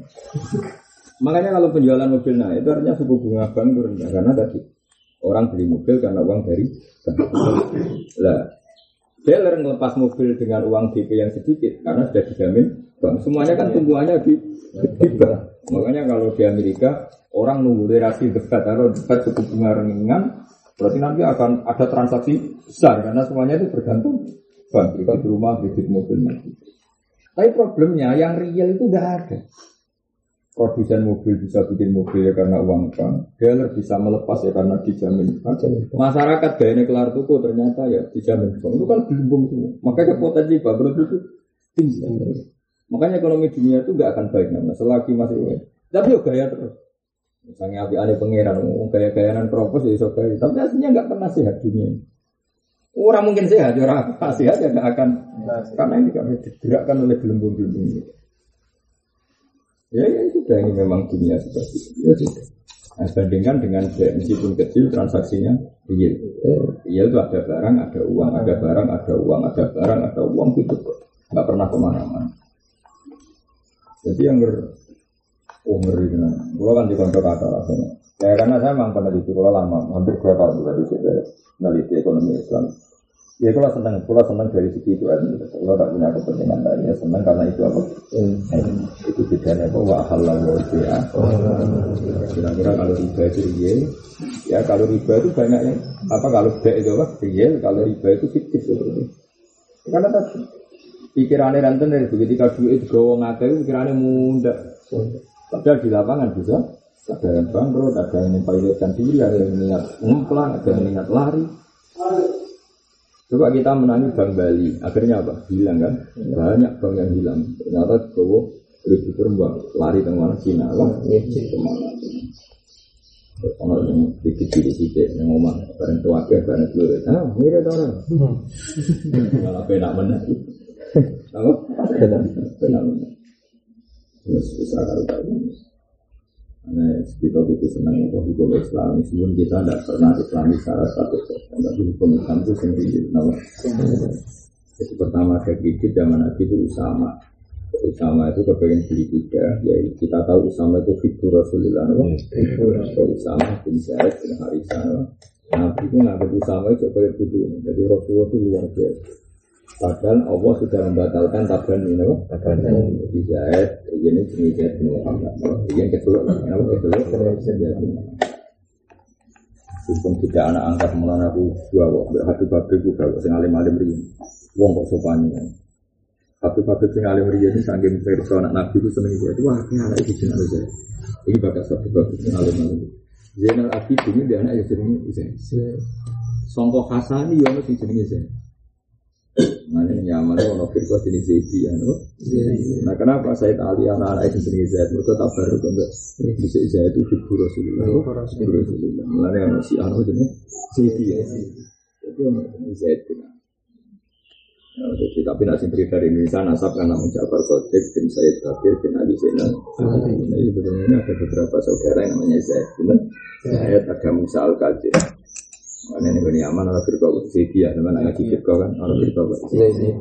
Makanya kalau penjualan mobil nah itu artinya suku bunga bank itu rendah karena tadi orang beli mobil karena uang dari bank. Lah, dealer ngelepas mobil dengan uang D P yang sedikit karena sudah dijamin bank. Semuanya kan tumbuhannya di, di bank. Makanya kalau di Amerika orang nunggu durasi dekat atau dekat suku bunga ringan, berarti nanti akan ada transaksi besar karena semuanya itu bergantung bank. Kita di rumah kredit mobil nanti. Tapi problemnya yang real itu tidak ada. Produsen mobil bisa bikin mobil ya karena uang bank, dealer bisa melepas ya karena dijamin bank. Masyarakat gayanya kelar tuku ternyata ya dijamin bank. Itu kan gelembung semua. Makanya potensi bangkrut itu tinggi. Makanya ekonomi dunia itu nggak akan baik namanya selagi masih baik. Tapi ya gaya terus. Misalnya api aneh pangeran, gaya-gayaan propos ya so gaya. Tapi aslinya nggak pernah sehat dunia. Orang mungkin sehat, orang sehat ya nggak akan. Karena ini kan digerakkan oleh gelembung-gelembung ini. Ya, ya sudah ini memang dunia seperti itu. Ya sudah. Nah, bandingkan dengan meskipun kecil transaksinya real. Real itu ada barang, ada uang, ada barang, ada uang, ada barang, ada uang gitu. Nggak pernah kemana-mana. Jadi yang nger, oh ngeri kan. Kalau kan di kantor kata rasanya. Ya karena saya memang peneliti kalau lama, hampir dua tahun tadi saya peneliti ekonomi Islam. Ya kalau senang, kalau senang dari segi itu kan, kalau tak punya kepentingan lainnya senang karena itu apa? Hmm. Itu bedanya apa? Wa halal wa ya. Kira-kira kalau riba itu real, ya kalau riba itu banyak yang apa? Kalau B itu apa? Real, kalau riba itu fiktif seperti. Karena tadi pikirannya ranten dari ketika duit gawang ada itu pikirannya mudah. Padahal di lapangan bisa ada yang bangkrut, ada yang pilotkan diri, ada yang niat ngemplang, ada yang niat lari. Coba kita menangi Bank Bali, akhirnya apa? Hilang kan? Banyak bank yang hilang. Ternyata bawa berpikir mbak lari ke mana Cina, lah, kemana? Kalau yang dikit-dikit yang ngomong bareng tua ke bareng dulu, ah mirip orang. Malah penak menak. Apa? Penak penak menak. Terus besar kalau tahu. Karena kita butuh senang untuk hukum Islam. Meskipun kita tidak pernah Islami secara status, tapi hukum Islam itu sendiri. Jadi pertama ada kredit zaman Nabi itu Usama. Usama itu kepengen beli kuda. Ya kita tahu Usama itu figur Rasulullah. Figur Usama bin Zaid bin Harithah. Nabi itu nggak Usama itu sebagai budu. Jadi Rasulullah itu luar biasa. Padahal Allah sudah membatalkan taban ini, taban di Zaid, ini jenis Zaid bin Muhammad. Yang kedua, yang kedua, hukum tidak anak angkat mulai aku dua kok, hati babek juga, sing alim alim begini, wong kok sopannya. Hati babek sing alim begini, saking versi anak Nabi itu seneng Zaid. Wah, ini anak itu jenis Zaid. Ini bakat satu babek sing alim alim. Zainal Abidin ini dia anak yang jenis Zaid. Songkok Hasani yang masih jenis Zaid. Mana nyaman kalau firqah jenis Zaidi ya, no? Nah kenapa Said Ali anak-anak itu jenis Zaid? Mereka tak baru untuk jenis Zaid itu figur Rasulullah. Figur Rasulullah. Mana yang si anak jenis Zaidi ya? Itu yang jenis Zaid kan. Nah, jadi tapi nasi dari Indonesia nasab kan namun Ja'far Shadiq bin Said Bakir bin Ali Zainal. Nah ini sebenarnya ada beberapa saudara yang namanya Zaid. Zaid ada Musa Al-Qadir. Karena ini beri aman orang firqah Zaidi ya, teman anak firqah kan orang firqah Zaidi.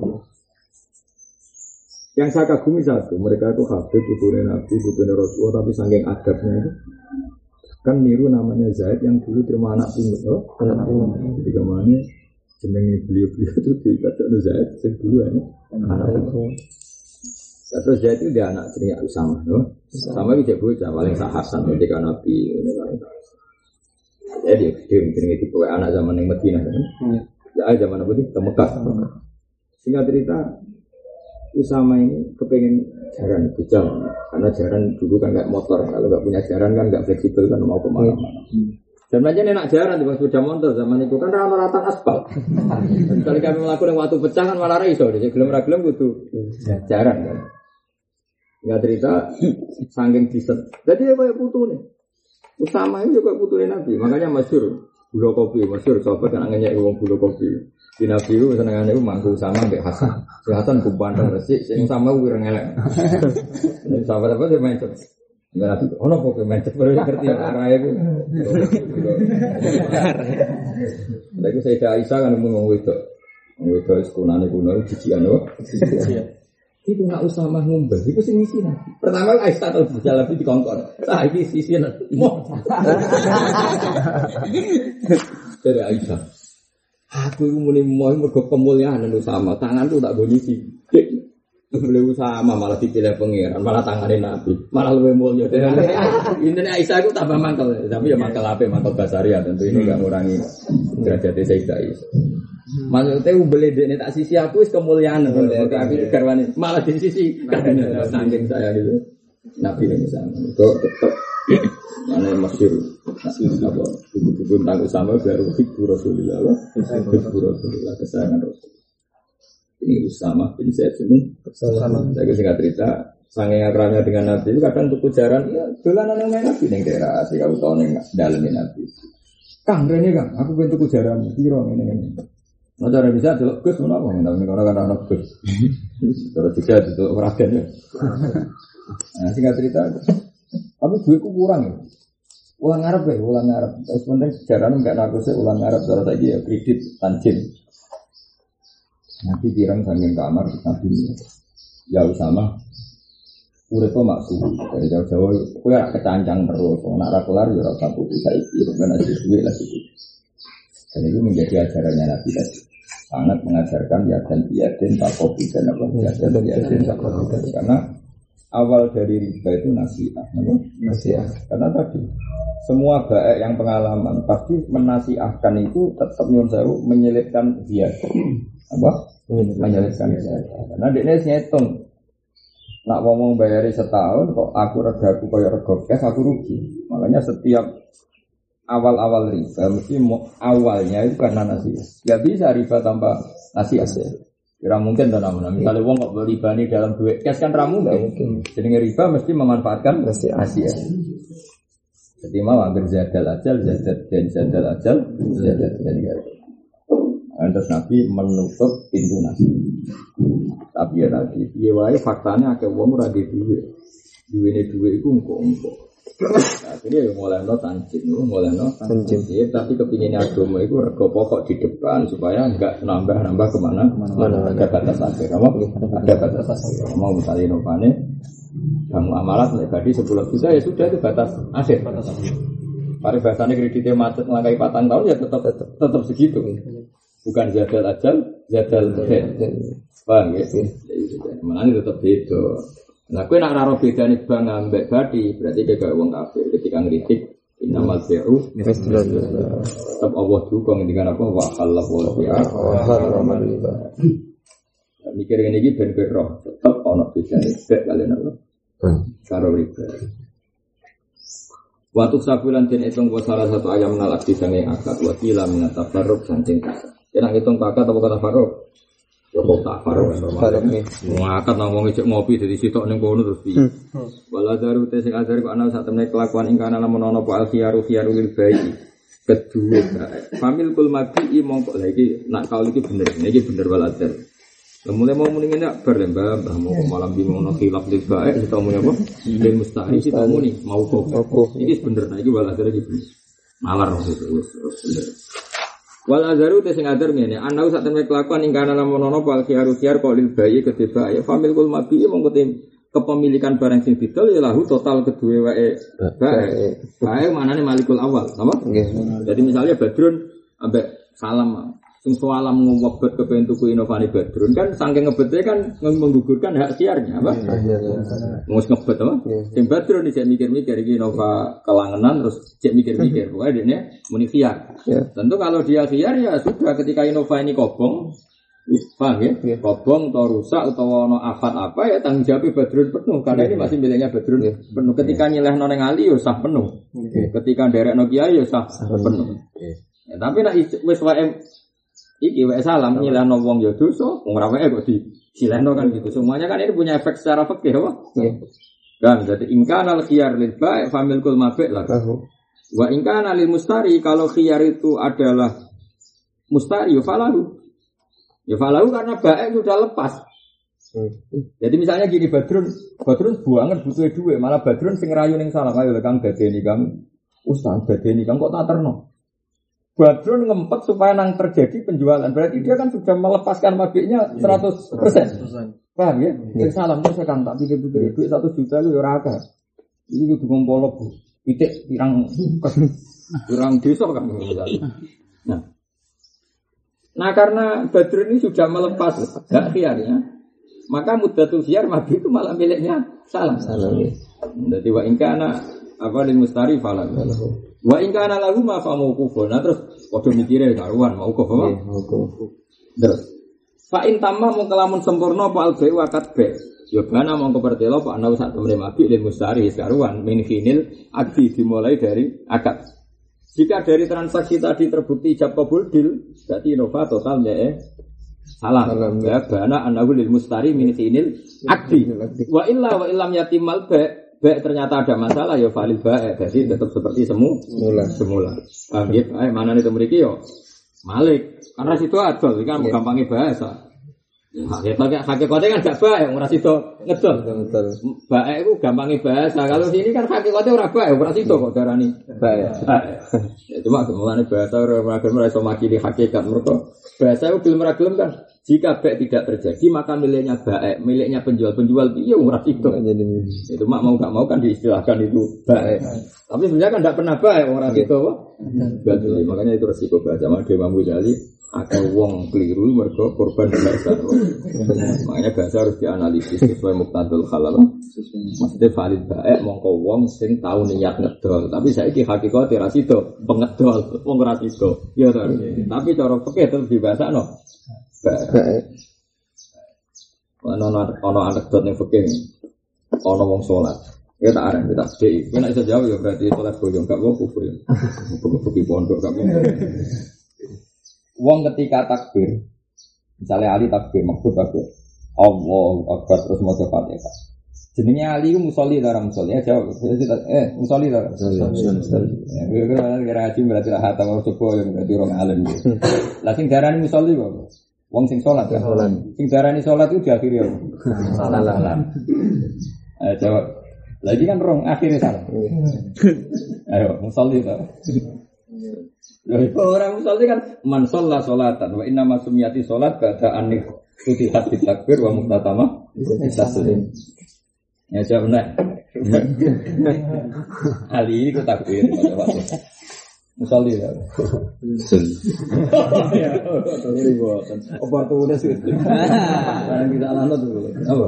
Yang saya kagumi satu, mereka itu Habib, putunya Nabi, putunya Rasulullah, tapi saking adabnya itu kan niru namanya Zaid yang dulu terima anak pungut, oh, anak pungut. Jadi kemana jenengi beliau-beliau itu dikatakan Zaid, yang dulu ini anak pungut. Terus Zaid itu dia anak jenenge Usama, no? Sama itu bocah paling sah Hasan ketika Nabi ini paling sah. Jadi dia mungkin itu anak zaman yang Madinah kan, ya zaman apa sih? Mekah. Singkat cerita, Usama ini kepengen jaran bujang karena jaran dulu kan nggak motor, kalau nggak punya jaran kan nggak fleksibel kan mau kemana-mana. Dan aja enak jaran di bawah sepeda motor zaman itu kan rata-rata aspal. Kalau kami melakukan waktu pecah kan malah iso, jadi gelem-gelem butuh jaran kan. Nggak cerita saking diset. Jadi apa ya putu nih? Usama itu juga putu Nabi, makanya masyhur gula kopi, masyhur coba kan angannya uang gula kopi. Di Nabi itu senengannya itu mangku sama Mbak Hasan. Si Hasan kumpandang resik, sing sama wireng elek. Ini sahabat apa dia main cek. Enggak Nabi, ono kok main cek baru ngerti arah itu. Lagi saya Aisyah kan ngomong itu. Ngomong itu sekunane kuno cikian loh. Itu nak usah mah ngumbel, itu sing ngisi Nabi. Pertama Aisyah tahu jalan di kongkon. Nah iki sisian. Dari Aisyah. Aku itu muni mau mergo kemuliaan anu sama tangan tuh tak boleh sih. Beliau sama malah dipilih pangeran, malah tangannya Nabi, malah lebih mulia. Ini Aisyah aku tambah mangkel, tapi ya mangkel apa, mangkel basaria tentu ini nggak ngurangi derajatnya Sayyidah Aisyah. Maksudnya beli ini tak sisi aku is kemuliaan, tapi karwan malah di sisi karena saking saya gitu. Nabi ini sama, itu tetap mana masyhur apa buku-buku tentang Usama baru Hibbu Rasulullah Hibbu Rasulullah kesayangan Rasul ini Usama bin Zaid ini Usama saya singkat cerita saking akrabnya dengan Nabi itu kadang untuk ujaran ya dolanan yang main Nabi yang daerah asli kamu tahu nih dalamnya Nabi Kang Rene Kang aku pengen untuk ujaran kira ini ini nah cara bisa delok Gus menapa tapi orang kan anak Gus terus juga itu peragannya nah singkat cerita tapi duitku kurang ya. Ulang Arab ya, ulang Arab. Terus penting sejarahnya enggak narkosnya ulang Arab. Kalau tadi ya kredit tanjim. Nanti dirang sambil kamar Nabi ya Usama. Udah tuh maksud dari jauh-jauh. Aku ya kecancang terus. Nak rakular ya rasa putih saya itu karena si duit lah situ. Dan itu menjadi ajarannya Nabi tadi. Sangat mengajarkan yakin yakin tak kopi dan apa yakin yakin tak kopi karena awal dari riba itu nasihat, nasihat. Karena tadi semua baik yang pengalaman pasti menasihatkan itu tetap nyuwun sewu menyelipkan dia, apa? Menyelipkan dia. Karena dia ngitung, nak ngomong bayari setahun kok aku regaku kayak rego cash aku rugi. Makanya setiap awal-awal riba mesti awalnya itu karena nasihat. Gak bisa riba tanpa nasihat. Kira mungkin dan namun misalnya wong kok beli bani dalam duit cash kan ramu nggak mungkin. Jadi riba mesti memanfaatkan nasihat. Jadi mau ambil zadal ajal, zadal dan zadal ajal, zadal dan zadal. Terus Nabi menutup pintu nasihat. Tapi ya tadi, iya wae faktanya akeh wong ora di duit. Duwene duit iku engko-engko. Akhirnya ya mulai no tanjim, mulai no tanjim. Tapi kepinginnya agama itu rego pokok di depan supaya enggak nambah-nambah kemana mana ada batas akhir. Kamu ada batas akhir. Mau misalnya inovane, kamu amalat lebih sepuluh juta ya sudah itu batas akhir. Batas akhir. Paribasane kreditnya macet melangkai patang tahun ya tetap tetap, tetap segitu. Bukan zadal ajal, zadal den. Paham ya? Mana tetap itu. Nah, kowe nak raro bedane bang ambek badi, berarti kayak wong kafir ketika ngritik innamal bai'u mislan. Tetap Allah juga ngendikan apa wa halal bi'a wa haramal riba. Mikir ngene iki ben roh, tetap ana bedane bek kalian apa? Karo riba. Waktu sabulan den hitung salah satu ayam nalak di sange akad wa kila min tafarruq saking kata. Kena hitung akad apa kata farruq? Ya kok tak faruk normal. Ngakak nang wong ijek ngopi dadi sitok ning kono terus piye. Wala daru te sing azar kok ana sak temne kelakuan ing kana lamun ana apa alfiyaru fiyaru lil bayi. Kedue famil kul mati mongko lha iki nak kaul iki bener. Iki bener wal azar. Mulai mau muni ngene bar mbah mau malam di mau khilaf lil bayi kita muni apa? Lil mustahri kita muni mau kok. Iki bener nah iki wal azar iki bener. Nalar wis bener. Wal azaru te sing adar ngene, ana sak temne kelakuan ing kana lamun ana wal khiyaru khiyar kok lil bayi kedeba ya famil kul mabi mongko kepemilikan barang sing didol ya lahu total kedue wae bae. Bae manane malikul awal, apa? Nggih. Jadi misalnya Badrun ambek Salam sing salam ngobet kepen tuku inovasi Badrun kan saking ngebete kan menggugurkan hak siarnya, apa? Ngos ngebet apa? Sing Badrun iki mikir-mikir iki Innova kelangenan terus cek mikir-mikir pokoke dene muni siar. Tentu kalau dia siar ya sudah ketika Innova ini kobong Paham ya? Kobong atau rusak atau ono afat apa ya tanggung jawab Badrun penuh karena ini masih miliknya Badrun penuh. Ketika nyileh noneng Ali ya sah penuh. Ketika derek Nokia ya sah penuh. Ya, tapi nak wis wae iki wae salam nyilehno wong ya dosa, wong ra wae kok disilehno kan gitu. Semuanya kan ini punya efek secara fikih apa? Kan jadi ingkana al-khiyar lil bai' familkul mabi' lah. Wa ingkana lil mustari kalau khiyar itu adalah mustari ya falahu. Ya falahu karena baik sudah lepas. Hmm. Jadi misalnya gini Badrun, Badrun buangan butuh duit, malah Badrun sing rayu ning salah ayo Kang dadeni Kang. Ustaz dadeni Kang kok tak terno. Badrun ngempet supaya nang terjadi penjualan. Berarti dia kan sudah melepaskan mabiknya seratus persen. Paham ya? Sing salam terus Kang tak pikir-pikir duit satu juta lu ya ora akeh. Iki kudu ngompolok pitik pirang pirang desa kan. Nah, Nah karena Badrun ini sudah melepas hak khiyarnya, maka muddatul khiyar mabih itu malah miliknya salam. Salam. Jadi wa ingkana apa lil mustari falan. Wa ingkana lahu ma fa mauqufun. Nah terus padha mikire karuan mauquf apa? Mauquf. Terus fa in tamma mung kelamun sempurna apa albai wakat be. Ya bana mongko pertelo pak ana sak temre mabih lil mustari karuan min finil akdi dimulai dari akad. Jika dari transaksi tadi terbukti ijab qabul deal, berarti nova total ya salah. Ya bana anahu lil mustari min finil akdi. Wa illa wa illam yatimal ba' ba' ternyata ada masalah ya valid ba', jadi tetap seperti semu semula. Semula. Paham ya? Eh mana itu mriki yo Malik. Karena situ adol kan yeah. Gampangnya bahasa. Hakikatnya hakikatnya kan gak baik, ora sido ngedol. Baik itu gampangnya bahasa. Kalau sini kan hakikatnya ora baik, ora sido kok darani baik. Ya cuma mulane bahasa ora ora iso makili hakikat mergo bahasa itu film ragilem kan. Jika baik tidak terjadi maka miliknya baik, miliknya penjual-penjual iya ora sido. Itu mak mau gak mau kan diistilahkan itu baik. Tapi sebenarnya kan tidak pernah baik ora sido. Jadi makanya itu resiko bahasa Imam Ghazali. Ada wong keliru mergo korban bahasa. Makanya bahasa harus dianalisis sesuai muqtadul halal. Maksudnya valid baik mongko wong sing tau niat ngedol. Tapi saiki hakikate ra sida pengedol, wong ra sida. Ya ta. Tapi cara fikih tetep dibasakno. Baik. Ono ono anekdot ning fikih. Ono wong salat. Ya tak arep kita sik. Nek iso jawab ya berarti salat boyong gak apa kufur ya. Buku-buku pondok gak apa. Wong ketika takbir, misalnya Ali takbir, maksud takbir, Allahu Akbar terus maca Fatihah. Jenenge Ali ku musolli ta ora musolli? Ya jawab. Eh, musolli ta ora? Musolli. Ya kira kira haji berarti lah hatta wa subuh yang berarti orang alim. Lah sing darani musolli kok. Wong sing salat kan. Sing darani salat itu diakhiri apa? Salat. Ayo jawab. Lagi kan rong akhirnya salat. Ayo musolli ta. Orang musolli kan man shalla sholatan wa inna ma sumiyati sholat ba'da an futihat bitakbir wa muqtatama taslim. Ya jawab nah. Ali itu takbir pada waktu musolli ya. Ya, sorry bosan. Oportunis itu. Yang kita alami dulu. Apa?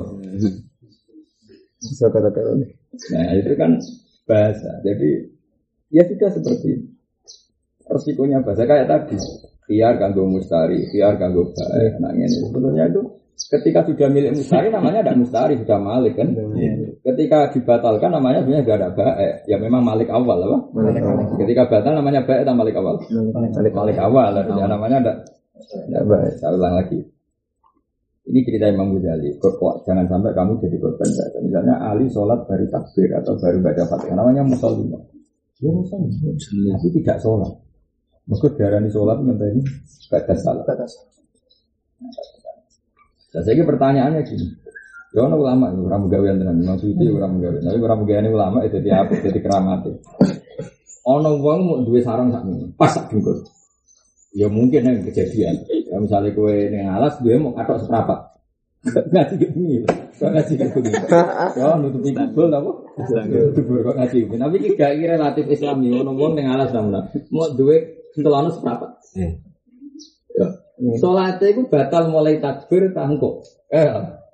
Bisa kata-kata ini. Nah, itu kan bahasa. Jadi ya sudah seperti itu. Resikonya bahasa kayak tadi, khiyar kanggo mustari, khiyar kanggo baik. Nah ini sebetulnya itu ketika sudah milik mustari namanya ada mustari, sudah malik kan. Ketika dibatalkan namanya sebenarnya sudah ada baik. Ya memang malik awal apa? Malik awal. Ketika batal namanya baik atau malik awal? Malik, malik awal. Ya namanya ada tidak baik. Saya ulang lagi. Ini cerita Imam Ghazali. Kok jangan sampai kamu jadi korban bahasa. Misalnya Ali sholat baru takbir atau baru baca Fatihah, namanya musolli. Dia musolli, tapi tidak sholat. Maksud darani sholat menteri gak ada salah. Nah, saya pertanyaannya gini, ya orang ulama, orang menggawean tenan, maksudnya orang menggawean, tapi orang menggawean ulama itu dia apa? Jadi keramat. Ono wong mau duwe sarang sak ini, pas sak dengkul. Ya mungkin yang kejadian. Ya, misalnya kue neng alas duwe mau katok seprapat, ngaji gini, ngaji gini. Ya nutupi kabel apa? Dubur kok ngaji. Tapi kita kira relatif Islami, ono wong neng alas namun mau duwe celana seprapat. Hmm. Ya. Hmm. Salatnya itu batal mulai takbir tangkuk. Eh.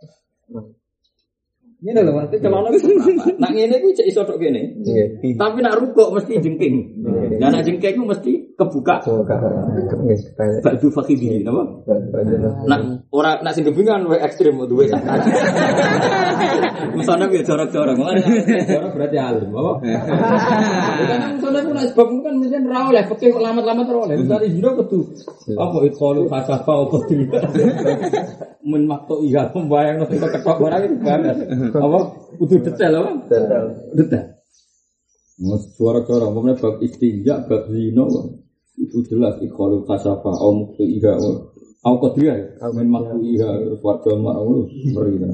Ini lho berarti celana seprapat. Nak ngene iku cek iso tok kene. Hmm. Tapi nak rukuk mesti jengking. Hmm. Lah nak jengking iku mesti kebuka. Baju fakih apa? Nak orang nak sing gebingan we ekstrim duwe sak. Musane ya jorok-jorok. Jorok berarti alim, apa? Karena musane ku nek sebab kan mesti ra oleh fikih lamat-lamat ra oleh. Misale jiro kudu apa ikholu hasafa apa tidak. Men makto iya pembayang nek ketok barang itu banget. Apa kudu detail apa? Detail. Detail. Mas suara-suara umpamanya bab istinja, bab zina itu jelas ikholu hasafa au muktu iya au qadriya men maktu iya warga mau merina.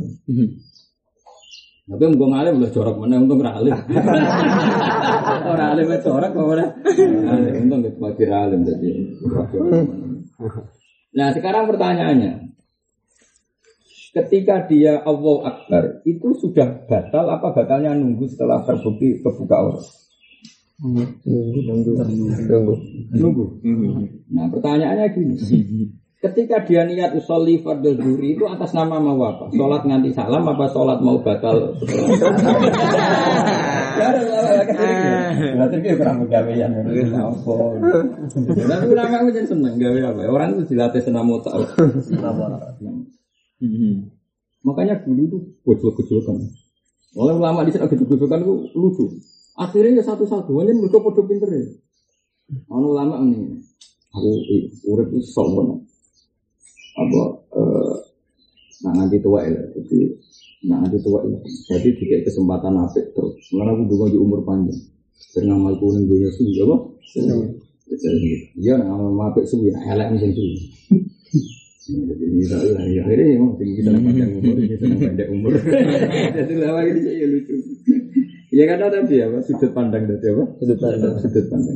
Tapi mung ngalim lho jorok meneh untung ra alim. Ora alim wis jorok kok ora. Untung nek wakil alim dadi. Nah, sekarang pertanyaannya. Ketika dia Allahu Akbar, itu sudah batal apa batalnya nunggu setelah terbukti kebuka orang? Nunggu, nunggu, nunggu, nunggu. Nah, pertanyaannya gini. Ketika dia niat usolli fardhu zuhri itu atas nama mau apa? Salat nganti salam apa salat mau batal? Berarti dia kurang pegawaian. Tapi ulama itu jangan seneng gawe apa? Orang itu dilatih senam otak. Hmm. Makanya dulu tuh gojol-gojolkan. Oleh ulama di sana gojol-gojolkan itu lucu. Akhirnya ya satu-satu, hanya mereka podo pinter ya. Ono ulama ini, aku urip itu sombong. Apa? Nah nanti tua ya, jadi nah nanti tua ya. Jadi dikasih kesempatan apik terus. Karena aku dulu di umur panjang. Dengan amal kuning dunia suwi, apa? Iya, nama apik suwi, elek mungkin suwi. Jadi saya ya akhirnya memang tinggi kita panjang umur, kita pendek umur. Jadi lama ini saya lucu. Ya kan tadi apa sudut pandang tadi apa? Sudut pandang, sudut pandang.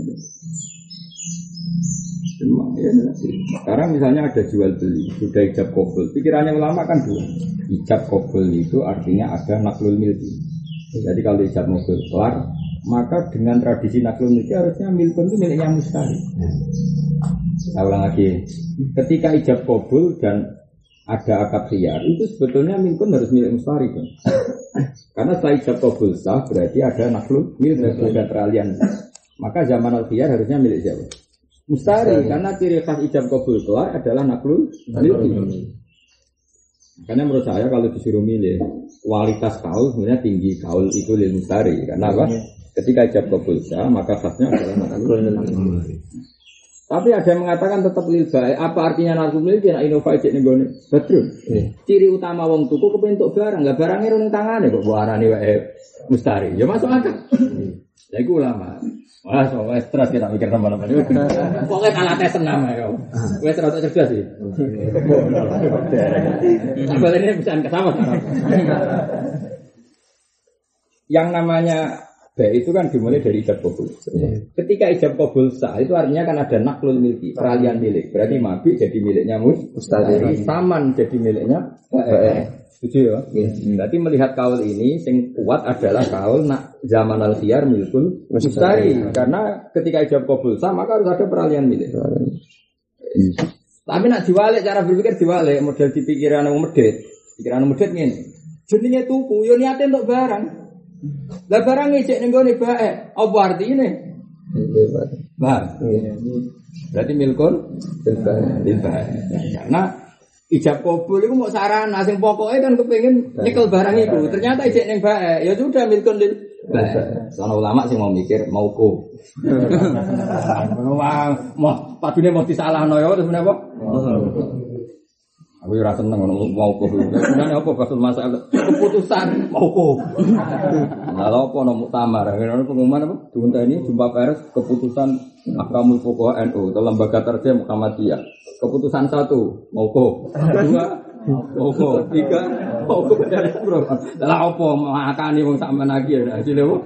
Memang ya. Sekarang misalnya ada jual beli, sudah ijab qabul. Pikirannya ulama kan dua. Ijab qabul itu artinya ada naklul milki. Jadi kalau ijab qabul kelar, maka dengan tradisi naklul milki harusnya milkun itu miliknya mustari. Saya ulang lagi. Ketika ijab qabul dan ada akad khiyar itu sebetulnya milkun harus milik mustari kan? Karena setelah ijab qabul sah berarti ada naklul milk dan peralihan. Maka zaman al khiyar harusnya milik siapa? Mustari. Mustari. Karena ciri khas ijab qabul kelar adalah naklul milk. Karena menurut saya kalau disuruh milih kualitas kaul sebenarnya tinggi kaul itu lil mustari. Karena apa? Ketika ijab qabul sah maka khasnya adalah naklul milk. Tapi ada yang mengatakan tetap lil baik. Apa artinya naklul milk? Nek inovasi ning gone. Betul. Ciri utama wong tuku kepentuk barang, enggak barangnya ning tangane kok mbok arani wae mustari. Ya masuk akal. Ya iku ulama. Wah, so wes terus kita mikir teman-teman. Pokoke kalah tes senam ya. Wes terus cerdas sih. Sabalene bisa kesama. Yang namanya baik itu kan dimulai dari ijab qabul. Ketika ijab qabul sah itu artinya kan ada naklul milki, peralihan milik. Berarti mabik jadi miliknya mustari, saman jadi miliknya baik. Setuju ya? Berarti melihat kaul ini sing kuat adalah kaul nak zaman al khiyar milkul mustari. Karena ketika ijab qabul sah maka harus ada peralihan milik. Tapi nak diwalik cara berpikir diwalik model di pikiran wong medhit. Pikiran wong medhit ngene. Jenenge tuku yo niate untuk barang. Lah barang ngecek ning gone bae, apa artine? Bah. Berarti milkun bil bae. Karena ijab qabul iku mok sarana sing pokoke kan kepengin nyekel barang itu. Ternyata ijek ning bae, ya sudah milkun bil bae. Sono ulama sing mau mikir mauku. Mau padune mau disalahno ya terus menapa? Aku ora seneng ngono mau kok. Sebenarnya apa basul masalah keputusan mau kok. Lah apa ono muktamar, ngono pengumuman apa? Diunteni jumpa pers keputusan Ahkamul Fuqaha N U, lembaga tertinggi Muhammadiyah. Keputusan satu mau kok. Dua mau kok. Tiga mau kok dari bro. Lah apa makane wong sak menagi ya hasil apa?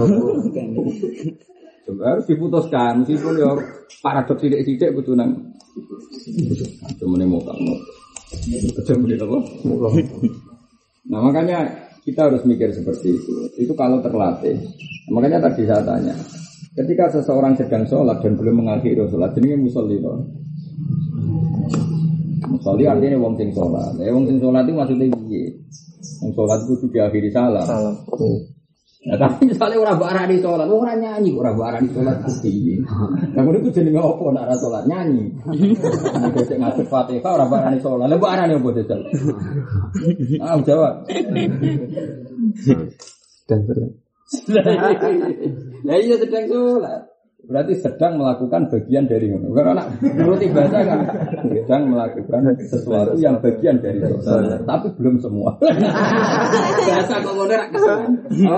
Coba harus diputuskan meskipun ya paradoks sithik-sithik kudu nang. Cuma mau kamu. Apa? Nah makanya kita harus mikir seperti itu. Itu kalau terlatih. Makanya tadi saya tanya, ketika seseorang sedang sholat dan belum mengakhiri sholat, jadi musolli. Musolli artinya wong sing sholat. Eh wong sing sholat itu maksudnya piye? Wong sholat itu sudah akhiri salam. Salam. Nah, tapi misalnya orang barani sholat, orang nyanyi orang barani sholat pasti. Nah, itu jenenge apa nak ora sholat nyanyi. Nek cek ngadep Fatihah orang barani sholat, lha barani apa jajal? Ah, jawab. Dan sholat. Nah, iya sedang sholat. Berarti sedang melakukan bagian dari ngono. Karena menurut bahasa kan sedang melakukan sesuatu yang bagian dari sholat, tapi belum semua. Bahasa kok ngono ra kesan.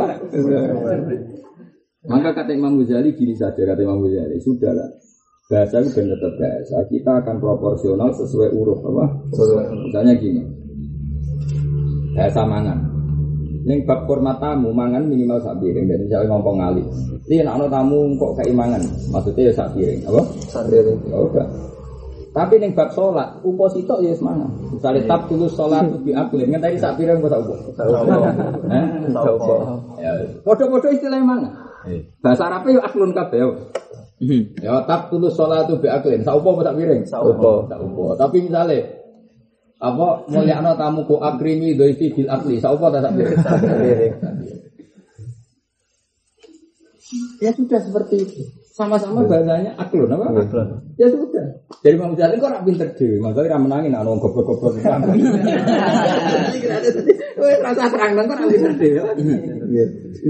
Maka kata Imam Ghazali gini saja, kata Imam Ghazali, sudahlah. Bahasa itu benar tetap bahasa. Kita akan proporsional sesuai uruf apa? Misalnya gini. Bahasa mangan. Ning bab hormat tamu mangan minimal sak piring. Dan misalnya ngomong ngali. Iki nek ana tamu kok keimangan, maksudnya ya sak piring, apa? Sak piring. Oh, enggak. Tapi ning bab salat, upo sitok ya semangat. Misale tab tulus salat bi aklin, ngenteni sak piring kok sak upo. Sak upo. Heh, sak upo. Ya, padha-padha istilah mangan. Bahasa Arabe yo aklun kabeh. Ya tab tulus salat bi aklin, sak upo sak piring? Sak upo. Sak upo. Tapi misale apa mulyakno tamu ku akrimi dhaifi bil akli, sak upo ta sak piring? Sak piring. Ya sudah seperti itu. Sama-sama bahasanya aklun apa? Aklun. Ya sudah. Jadi Imam Ghazali kok ora pinter dhewe, makane ra menangin ana wong goblok-goblok iki. Wes rasa terang nang kok ora pinter dhewe. Iya.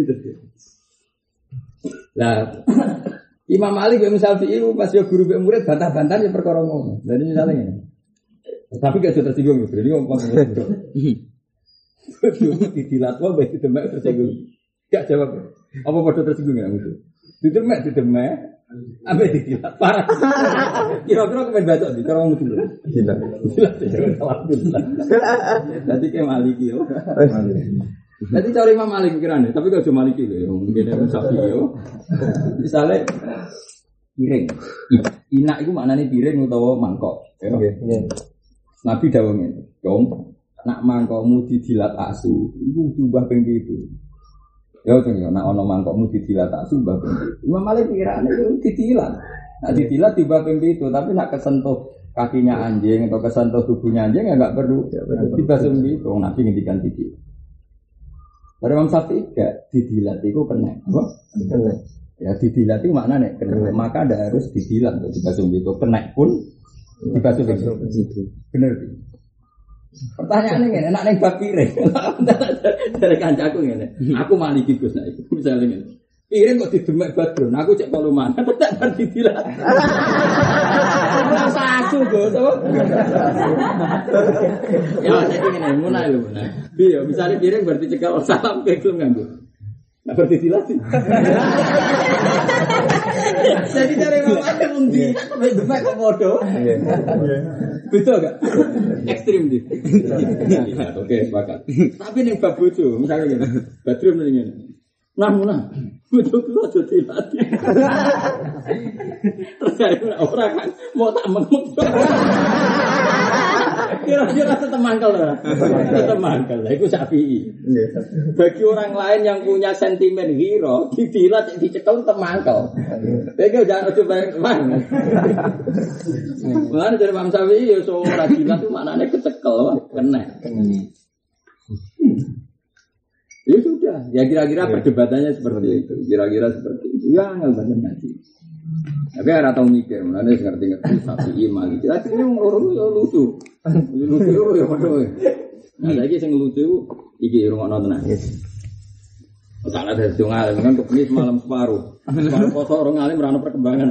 Lah Imam Malik ya misal diiku pas yo guru mek murid bantah-bantah ya perkara ngono. Jadi misalnya ngene. Tapi gak sudah tersinggung gitu. Ini ngomong gitu. Didilat wae bae demek tersinggung. Gak jawab. Apa padha tersinggung ya gitu. Didemek didemek apa didilat parah. Kira-kira kemen bacok di cara ngomong dulu. Gila. Gila. Dadi ke Maliki yo. Dadi cara Imam Malik pikirane, tapi kok cuma Maliki lho, mungkin Imam Syafi'i yo. Misale piring. Inak iku maknane piring utawa mangkok. Nggih. Nabi dawuh ngene, "Dong, nak mangkokmu didilat asu, iku diubah ping pitu." Ya ten yo, nak ana mangkokmu didilat asu ubah ping pitu. Imam Malik pikirane yo didilat. Nak didilat diubah ping pitu, tapi nak kesentuh kakinya anjing atau kesentuh tubuhnya anjing ya enggak perlu dibasuh pitu. Nabi ngendikan iki. Pada Imam Syafi'i gak didilat itu kena, apa? Kena. Ya didilat itu maknanya kena. Maka ada harus didilat untuk dibasuh itu. Kena pun dibasuh itu. Bener. Pertanyaannya gini, enak neng bab piring. Dari kancaku gini, aku maliki Gus nah itu. Misalnya gini, piring kok didemek badrun, aku cek kalau mana, tetap kan didilat. Rasa asu Gus, apa? Ya saya gini, mulai lu mulai. Iya, misalnya piring berarti cekal salam kayak belum nganggu. Nah berarti dilatih. Jadi dari mama ada undi, sampai demek kok bodoh. Betul gak? Ekstrim di. Oke, sepakat. Tapi nih bab bojo, misalnya gini, badrun ini. Nah, nah, betul itu aja dilatih. Terus dari orang kan mau tak mengut. Kira-kira tetap mangkel lah, tetap mangkel lah. Itu Syafi'i. Bagi orang lain yang punya sentimen hero, didilat, dicekel tetap mangkel. Tapi jangan coba banget. Mana dari Imam Syafi'i ya seorang didilat itu maknanya kecekel, kena. Ya sudah, ya kira-kira perdebatannya seperti itu, kira-kira seperti itu. Ya nggak banyak nanti. Tapi ada tahu mikir, mana ngerti-ngerti Syafi'i Malik. Tapi ini orang lucu, lucu ya bodoh. Nah lagi yang lucu, iki rumah nonton aja. Salah dari siung alim kan kepenis malam separuh, separuh poso orang alim merana perkembangan.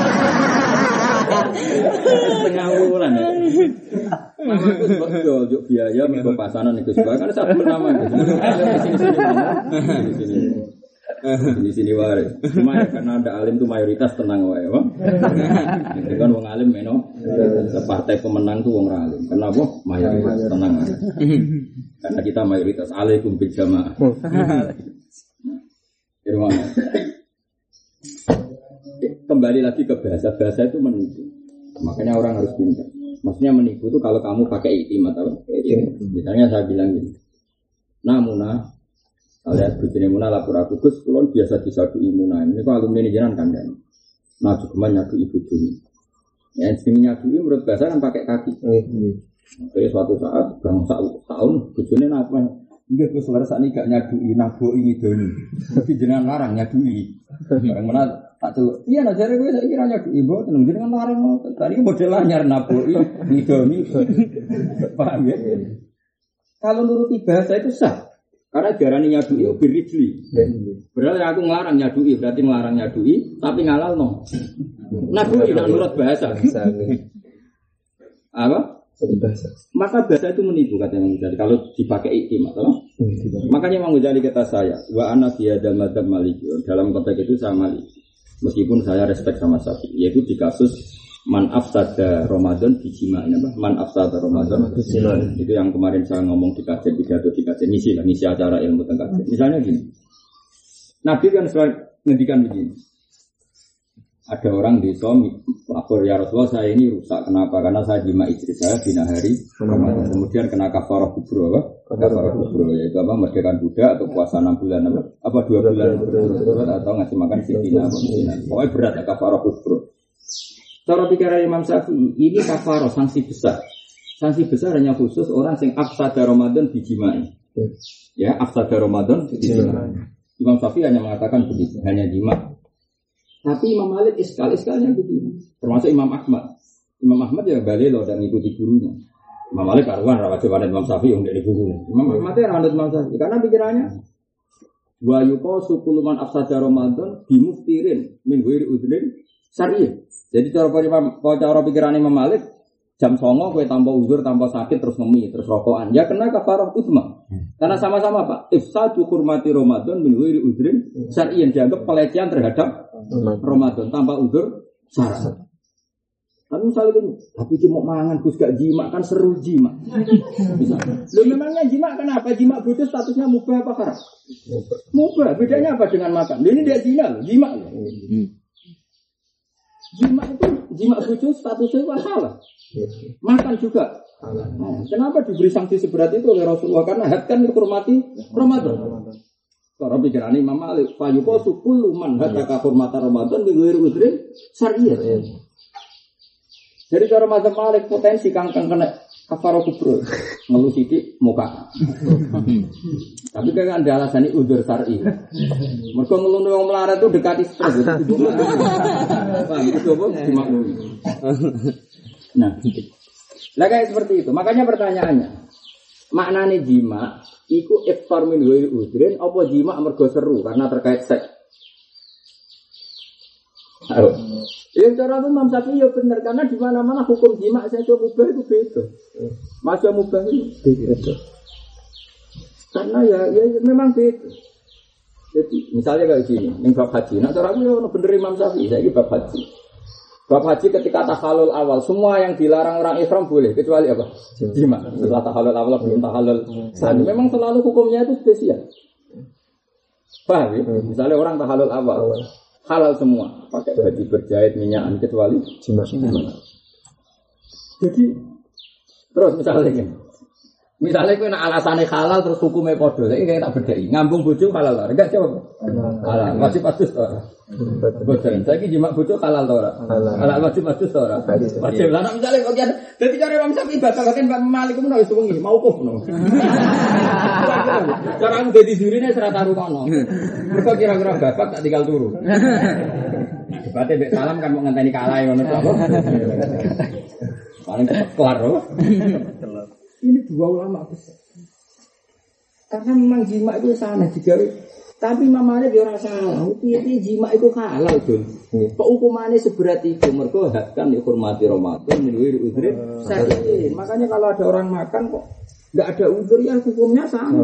Setengah bulan ya. Mamaku sebab jual biaya untuk pasanan itu sebab kan satu nama di sini sini di sini waris. Cuma ya, karena ada alim itu mayoritas tenang wae, wah. Itu kan wong alim meno. Partai pemenang tuh wong alim. Kenapa? Mayoritas tenang. Karena kita mayoritas alaikum bil jamaah. Kembali lagi ke bahasa, bahasa itu menipu. Makanya orang harus pintar. Maksudnya menipu itu kalau kamu pakai iktimat apa? Misalnya saya bilang gini. Nah, Muna, kalian begini Muna lapor aku, Gus, kulon biasa disadu Muna. Ini kok alumni ini jangan kan? Nah, cuma nyadu ibu dulu. Ya, sini nyadu menurut bahasa kan pakai kaki. Oke, suatu saat, bang tahun, bujune apa? Nggih Gus warsane gak nyadui naboki ngidoni. Tapi jenengan larang nyadui. Bareng mana tak celuk. Iya nah jare kowe saiki ra nyadui mboten jenengan larang ngoten. Tadi model anyar naboki ngidoni. Paham ya? Kalau nuruti bahasa itu sah. Karena diarani nyadui birijli. Berarti aku ngelarang nyadui, berarti ngelarang nyadui tapi ngalal no. Nabi tidak nurut bahasa. Apa? Bahasa. Maka bahasa itu menipu kata Imam Ghazali kalau dipakai iktimat, hmm. Makanya Imam Ghazali kata saya, wa ana fi hadzal madzhab maliki. Dalam konteks itu saya maliki. Meskipun saya respect sama Syafi'i, yaitu di kasus man afsada Ramadan bijima'in apa? Man afsada Ramadan bijima'in. Itu yang kemarin saya ngomong di kajian pidato di kajian ngisi lah, ngisi acara ilmu tentang kajian. Misalnya gini. Nabi kan selalu ngendikan begini. Ada orang di Som lapor ya Rasulullah saya ini rusak kenapa? Karena saya jima istri saya bina hari Ramadan. Kemudian kena kafarah kubro apa? Kafarah kubro yaitu apa? Merdekakan budak atau puasa enam bulan apa? Apa dua bulan berturut-turut atau ngasih makan sitina apa sitina. Pokoknya berat ya kafarah kubro. Cara pikiran Imam Syafi'i ini kafarah sanksi besar. Sanksi besar hanya khusus orang yang afsada Ramadan bijimai. Ya afsada Ramadan bijimai. Imam Syafi'i hanya mengatakan begitu, hanya jima. Tapi Imam Malik iskal-iskalnya begini. Termasuk Imam Ahmad. Imam Ahmad ya balik loh dan ikuti gurunya. Imam Malik karuan rawat coba Imam Syafi'i yang dari gurunya. Imam Ahmad ya rawat Imam Syafi'i karena pikirannya wa yuqasu kulluman afsada Ramadan bimuftirin min ghairi udhrin syar'i. Jadi cara cara pikiran Imam Malik jam songo kowe tanpa uzur, tanpa sakit terus ngemi, terus rokokan. Ya kena kafarah utma. Karena sama-sama Pak, ifsadu hurmati Ramadan min ghairi udhrin syar'i yang dianggap pelecehan terhadap Ramadan tanpa uzur syarat. Tapi misalnya gini, tapi cuma mangan Gus gak jima kan seru jima. Loh memangnya jima kenapa? Jima butuh statusnya mubah apa haram? Mubah. Bedanya apa dengan makan? Ini dia zina loh, jima loh. Jima itu jima butuh statusnya apa salah? Makan juga. Nah, kenapa diberi sanksi seberat itu oleh Rasulullah? Karena had kan menghormati Ramadan. Cara pikiran Imam Malik, fayuqo sukul man hadaka hormata Ramadan bi ghairi udhrin syar'iyyah. Jadi cara mazhab Malik potensi kangkang kena kafarah kubro, ngeluh sithik muka. Tapi kan ada alasan ini udzur syar'i. Mergo ngeluh wong melarat itu dekati stres. Paham itu apa? Dimaklumi. Nah, lah kayak seperti itu. Makanya pertanyaannya, maknane jima iku iftar min ghairi udhrin apa jima mergo seru karena terkait seks. Ayo. Ya cara Imam Syafi'i ya benar karena di mana-mana hukum jima saya coba mubah itu beda. Masa mubah itu beda. Karena ya, ya memang beda. Jadi misalnya kayak gini, ning bab haji. Nah cara aku ya bener Imam Syafi'i saiki bab haji. Bab haji ketika tahalul awal semua yang dilarang orang ihram boleh kecuali apa? Jima. Setelah tahalul awal belum tahalul. Nah, memang selalu hukumnya itu spesial. Paham ya? Misalnya orang tahalul awal halal semua, pakai baju berjahit minyakan kecuali jima. Jadi terus misalnya gini. Misalnya kowe nek alasane halal terus hukumnya padha, saiki kayak tak bedheki. Ngambung bojo halal ora? Enggak jawab. Halal. Wajib adus to ora? Boten. Saiki jima bojo halal to ora? Halal wajib adus to ora? Wajib. Lah nek misale kok dadi cara Imam Syafi'i batal-batal Pak Malik ku menawa wis wengi mauquf ngono. Cara aku dadi jurine serat tarukono. Mergo kira-kira bapak tak tinggal turu. Debatnya mbek salam kan mau ngenteni kalah ngono to. Paling kelar loh. Ini dua ulama besar. Karena memang jima itu salah digawe. Tapi mamane dia ora salah. Piye jima itu halal, Dul. Kok hukumannya seberat itu? Mergo hak kan dihormati Ramadan menurut uzur. Makanya kalau ada orang makan kok enggak ada uzur ya hukumnya sama.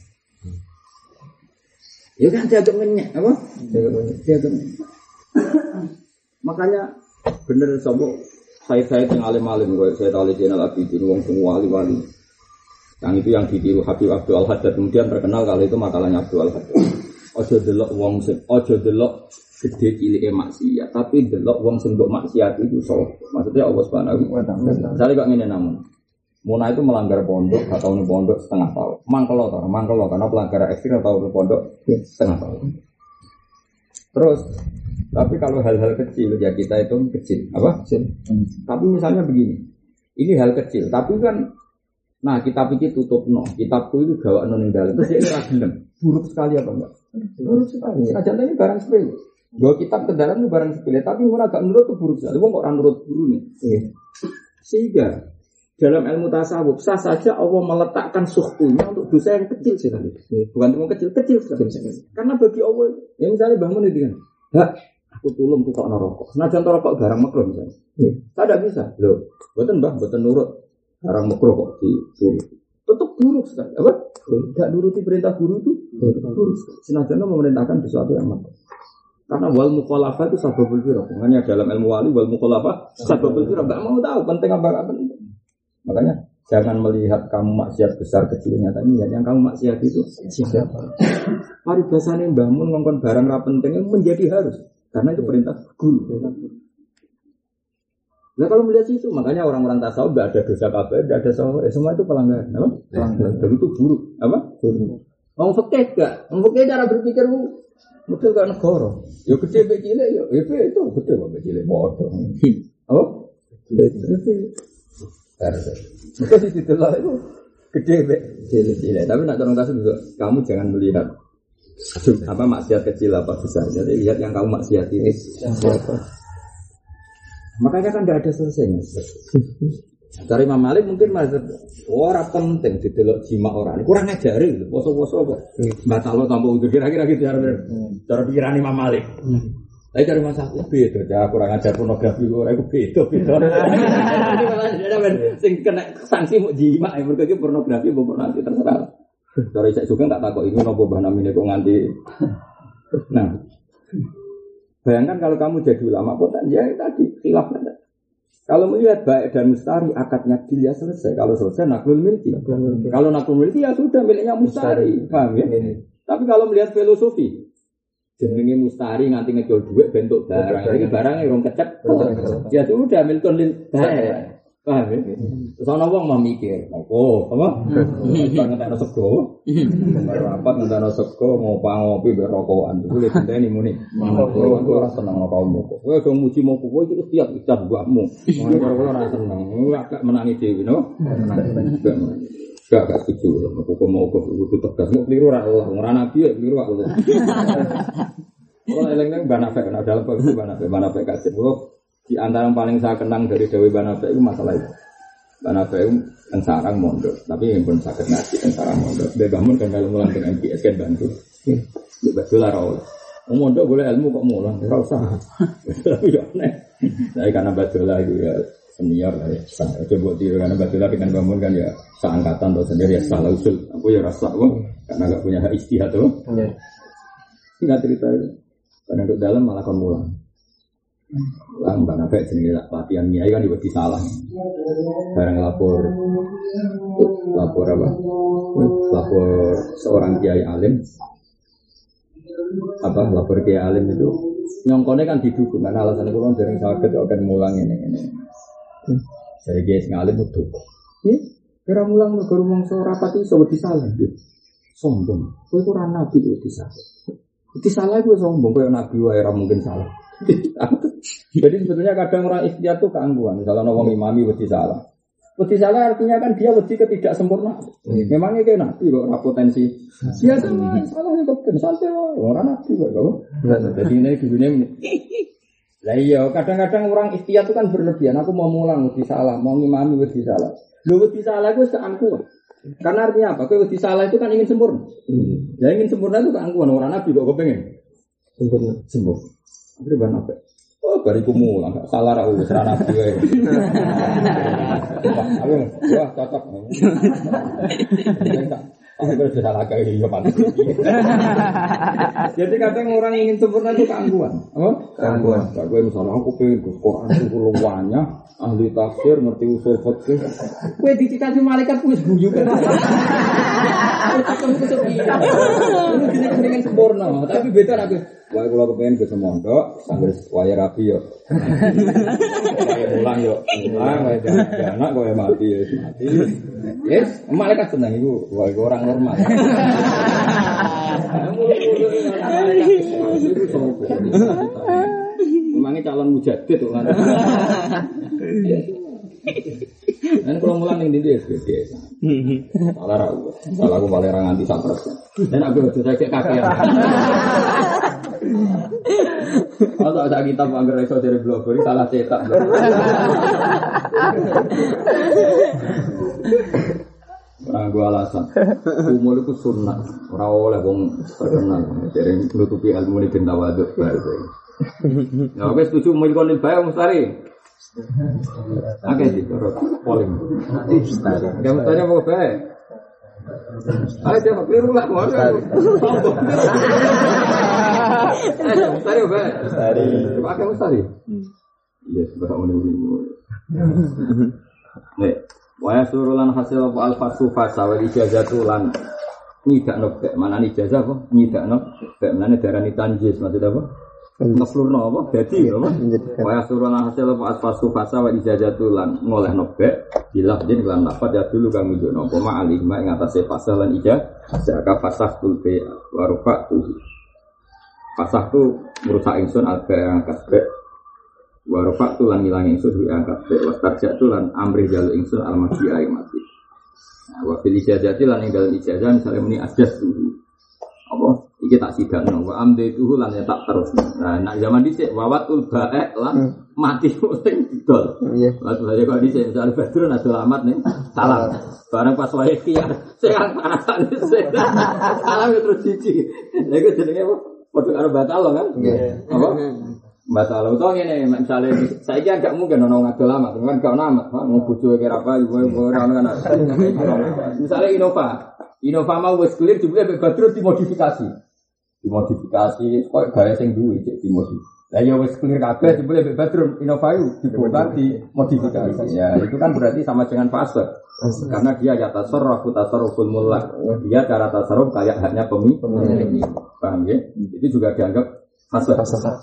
Ya kan jaga menyek, apa? Jaga menyek. Makanya bener sobo saya-saya yang alim-alim, saya tahu Zainal Abidin, wong semua wali-wali. Yang itu yang ditiru Habib Abdul Al-Haddad, kemudian terkenal kalau itu makalahnya Abdul Al-Haddad. Ojo delok wong sing, ojo delok gede cilike maksiat, tapi delok wong sing mbok maksiat itu salah. Maksudnya Allah Subhanahu wa taala. Misalnya kok ngene namun. Muna itu melanggar pondok, gak tahu nih pondok setengah tahun. Mangkelo toh, mangkelo karena pelanggaran ekstrim tahu nih pondok setengah tahun. Terus tapi kalau hal-hal kecil ya kita itu kecil, apa? Kecil. Hmm. Tapi misalnya begini, ini hal kecil, tapi kan Nah, kitab iki tutupno. Kitabku itu gawakno ning dalem. Terus dia ora gelem. Buruk sekali apa enggak? Buruk sekali. Senajan ini barang sepele. Gua kitab ke dalam itu barang sepele, tapi mun agak menurut itu buruk sekali. Wong kok ora nurut gurune. Sehingga dalam ilmu tasawuf sah saja Allah meletakkan suhtunya untuk dosa yang kecil sekali. Bukan cuma kecil, kecil sekali. Karena bagi Allah, ya misalnya Mbah Mun itu kan, "Hak, aku tulung tukokno rokok." Senajan rokok barang makruh misalnya. Saya tidak bisa. Loh, mboten Mbah, mboten nurut. Barang makruh kok disuruh. Tetap buruk sekali. Apa? Tidak nuruti perintah guru itu buruk sekali. Senajan memerintahkan sesuatu yang makruh. Karena wal mukhalafah itu sababul firaq. Makanya dalam ilmu wali wal mukhalafah sababul firaq. Enggak mau tahu penting apa enggak penting. Makanya jangan melihat kamu maksiat besar kecilnya, tapi lihat yang kamu maksiat itu siapa. Paribasane Mbah Mun ngongkon barang ra penting menjadi harus. Karena itu perintah guru. Nah kalau melihat itu, makanya orang-orang tasawuf enggak ada dosa kabeh, enggak ada salah, semua itu pelanggaran, apa? Pelanggaran. Dan itu buruk, apa? Buruk. Wong fikih enggak, wong fikih cara berpikirmu betul kan negara. Ya gede mek cilik ya, ya itu gede kok mek cilik padha. Apa? Gede. Harus. Maka di situ lah itu gede mek cilik-cilik. Tapi nak orang tasawuf juga, kamu jangan melihat apa maksiat kecil apa besar. Jadi lihat yang kamu maksiat ini siapa. Makanya kan tidak ada selesainya. Dari Imam Malik mungkin masih orang penting didelok jima orang. Kurang ngajari gitu. Poso-poso kok. Batal tanpa udur kira-kira gitu cara cara pikiran Imam Malik. Tapi dari masa aku beda, ya kurang ajar pornografi orang itu beda beda. Ini malah sing kena sanksi mau jima, mereka pornografi mau nanti terserah. Dari saya juga tak takut ini nopo bah namanya kok nganti. Nah. Bayangkan kalau kamu jadi ulama kota, ya tadi khilaf ada. Kalau melihat baik dan mustari, akadnya dia selesai. Kalau selesai naklul milki. Kalau naklul milki ya sudah miliknya mustari, paham ya? Tapi kalau melihat filosofi, jenenge mustari nganti ngejol duit bentuk barang, ini barangnya orang kecep, ya sudah milkun lil baik, paham ya? Terus ana wong mau mikir, oh apa? Ngentekno sego, rapat ngentekno sego, ngopi-ngopi mbek rokokan, iku lek ngenteni muni. Aku ora seneng rokokanmu. Kowe do muji moku kowe iki setiap icat buahmu. Ora ora seneng, agak menangi dhewe no. Gak gak setuju. Aku mau kok kudu tegas. Mau keliru ora Allah, ora nabi ya keliru Allah. Kalau eleng-eleng Banafek, nah dalam bab itu Banafek, Banafek kasih. Di antara yang paling saya kenang dari Dewi Banafek itu masalah itu. Banafek itu yang sarang mondok, tapi yang pun sakit ngaji yang sarang mondok. Dia bangun kan kalau mulang dengan M P S kan bantu. Dia betul lah rawol. Mondok boleh ilmu kok mulang, tidak usah. Tapi ya aneh. Tapi karena betul lah itu ya senior lah ya. Coba tiru karena betul lah dengan bangun kan ya seangkatan atau sendiri ya salah usul. Aku ya rasa wah karena nggak punya hak istihad tuh. Nggak cerita itu. Karena untuk dalam malah kon mulang. Lang bang apa jenis latihan kiai kan juga salah. Barang lapor, lapor apa? Lapor seorang kiai alim. Apa lapor kiai alim itu nyongkone kan didukung karena alasan itu orang dari sakit akan mulang ini ini. Jadi kiai sing alim itu. Ini kira mulang negara mangsa rapati sobat disalah gitu. Sombong. Kowe ora nabi kok disalah. Disalah gue sombong kowe nabi wae ora mungkin salah. Jadi sebetulnya kadang orang ikhtiar itu keangkuhan. Misalnya orang imami wedi salah. Wedi salah artinya kan dia wedi ketidaksempurnaan. Hmm. Memangnya kayak nabi kok ora potensi. Dia sama salahnya kok ben santai wae. Ora nabi kok. Jadi ini dunia ini. Lah iya, kadang-kadang orang ikhtiar itu kan berlebihan. Aku mau mulang wedi salah, mau ngimami wedi salah. Lho wedi salah itu keangkuhan. Karena artinya apa? Kowe wedi salah itu kan ingin sempurna. Hmm. Ya ingin sempurna itu keangkuhan. Orang nabi kok kepengen sempurna. Sempurna. Akhirnya bahan apa? Oh, bariku mulang, gak salah aku, serana gue. Aku, wah cocok. Aku sudah salah kayak iya pantas. Jadi kadang orang ingin sempurna itu keangkuhan. Apa? Keangkuhan. Gak gue misalnya aku pengen ke Quran itu luwanya, ahli tafsir, ngerti usul fikih. Gue dikasih malaikat gue guyu kan. Aku ketemu kesepian. Lu pengen sempurna, tapi beda aku. Wah, kalau kepengen ke semondok, sambil waya rapi yo. Waya pulang yo, pulang, waya jalan-jalan, waya mati yo, mati. Yes, malaikat senang itu, wah orang normal. Memangnya calon mujadid tuh kan? Dan kalau mulang yang di S B D, salah aku, salah aku malah orang anti sampres. Dan aku sudah kayak kakean. Kalau ada kitab anggar iso dari BlackBerry salah cetak. Orang gua alasan, umur itu sunnah, orang oleh wong terkenal, dari menutupi ilmu ini benda waduk. Ya oke setuju menjadi baik Mustari. Oke sih, terus poling. Mustari, ya Mustari mau baik. Ayo jangan keliru lah, Mustari. Eh Mustari baik. Mustari, pakai Mustari. Iya, sebentar menunggu. Nih. Waya surulan hasil apa al-fasu fasa wal ijazatu lan nyidak nobek. Mana ijazah apa? Nyidak nobek. Mana darani tanjis maksud apa? Ngeslurno apa? Jadi apa? Waya surulan hasil apa al-fasu fasa wal ijazatu lan ngoleh nobek. Bilah jadi lan dapat ya dulu kang nunjukno apa ma alima ing atase fasa lan ijazah. Saka fasah tulbe warufa tuh. Fasah tu merusak ingsun alba yang kasbek. Warofak tulan ngilang ingsun wi angkat be wastarja tulan amrih jalu ingsun almati ae mati. Nah, wa fil ijazah lan ing dalem ijazah misale muni asjas tuhu. Apa iki tak sidakno wa amde tuhu lan ya tak terus. Nah, nak zaman dhisik wawatul bae lan mati sing didol. Nggih. Lah kok dhisik misale badrun ada alamat ning salam. Barang pas wae kiar sing arah-arah salam terus siji. Lha iku jenenge apa? Padha karo batal kan? Nggih. Apa? Masalah utang ini, misalnya saya kira agak mungkin orang ngadol amat, kan kau nama, mau bujuk kira apa, ibu ibu orang kan. Misalnya Innova, Innova mau wes clear, juga Badrun dimodifikasi, dimodifikasi, kok gaya sing duwe, jadi dimodifikasi. Lah ya wes clear kabeh, juga Badrun Innova itu dibongkar dimodifikasi. Ya itu kan berarti sama dengan fase, karena dia ya tasarruf, tasarruful mulak, dia cara tasarruf kayak hanya pemilik, paham ya? Itu juga dianggap fase.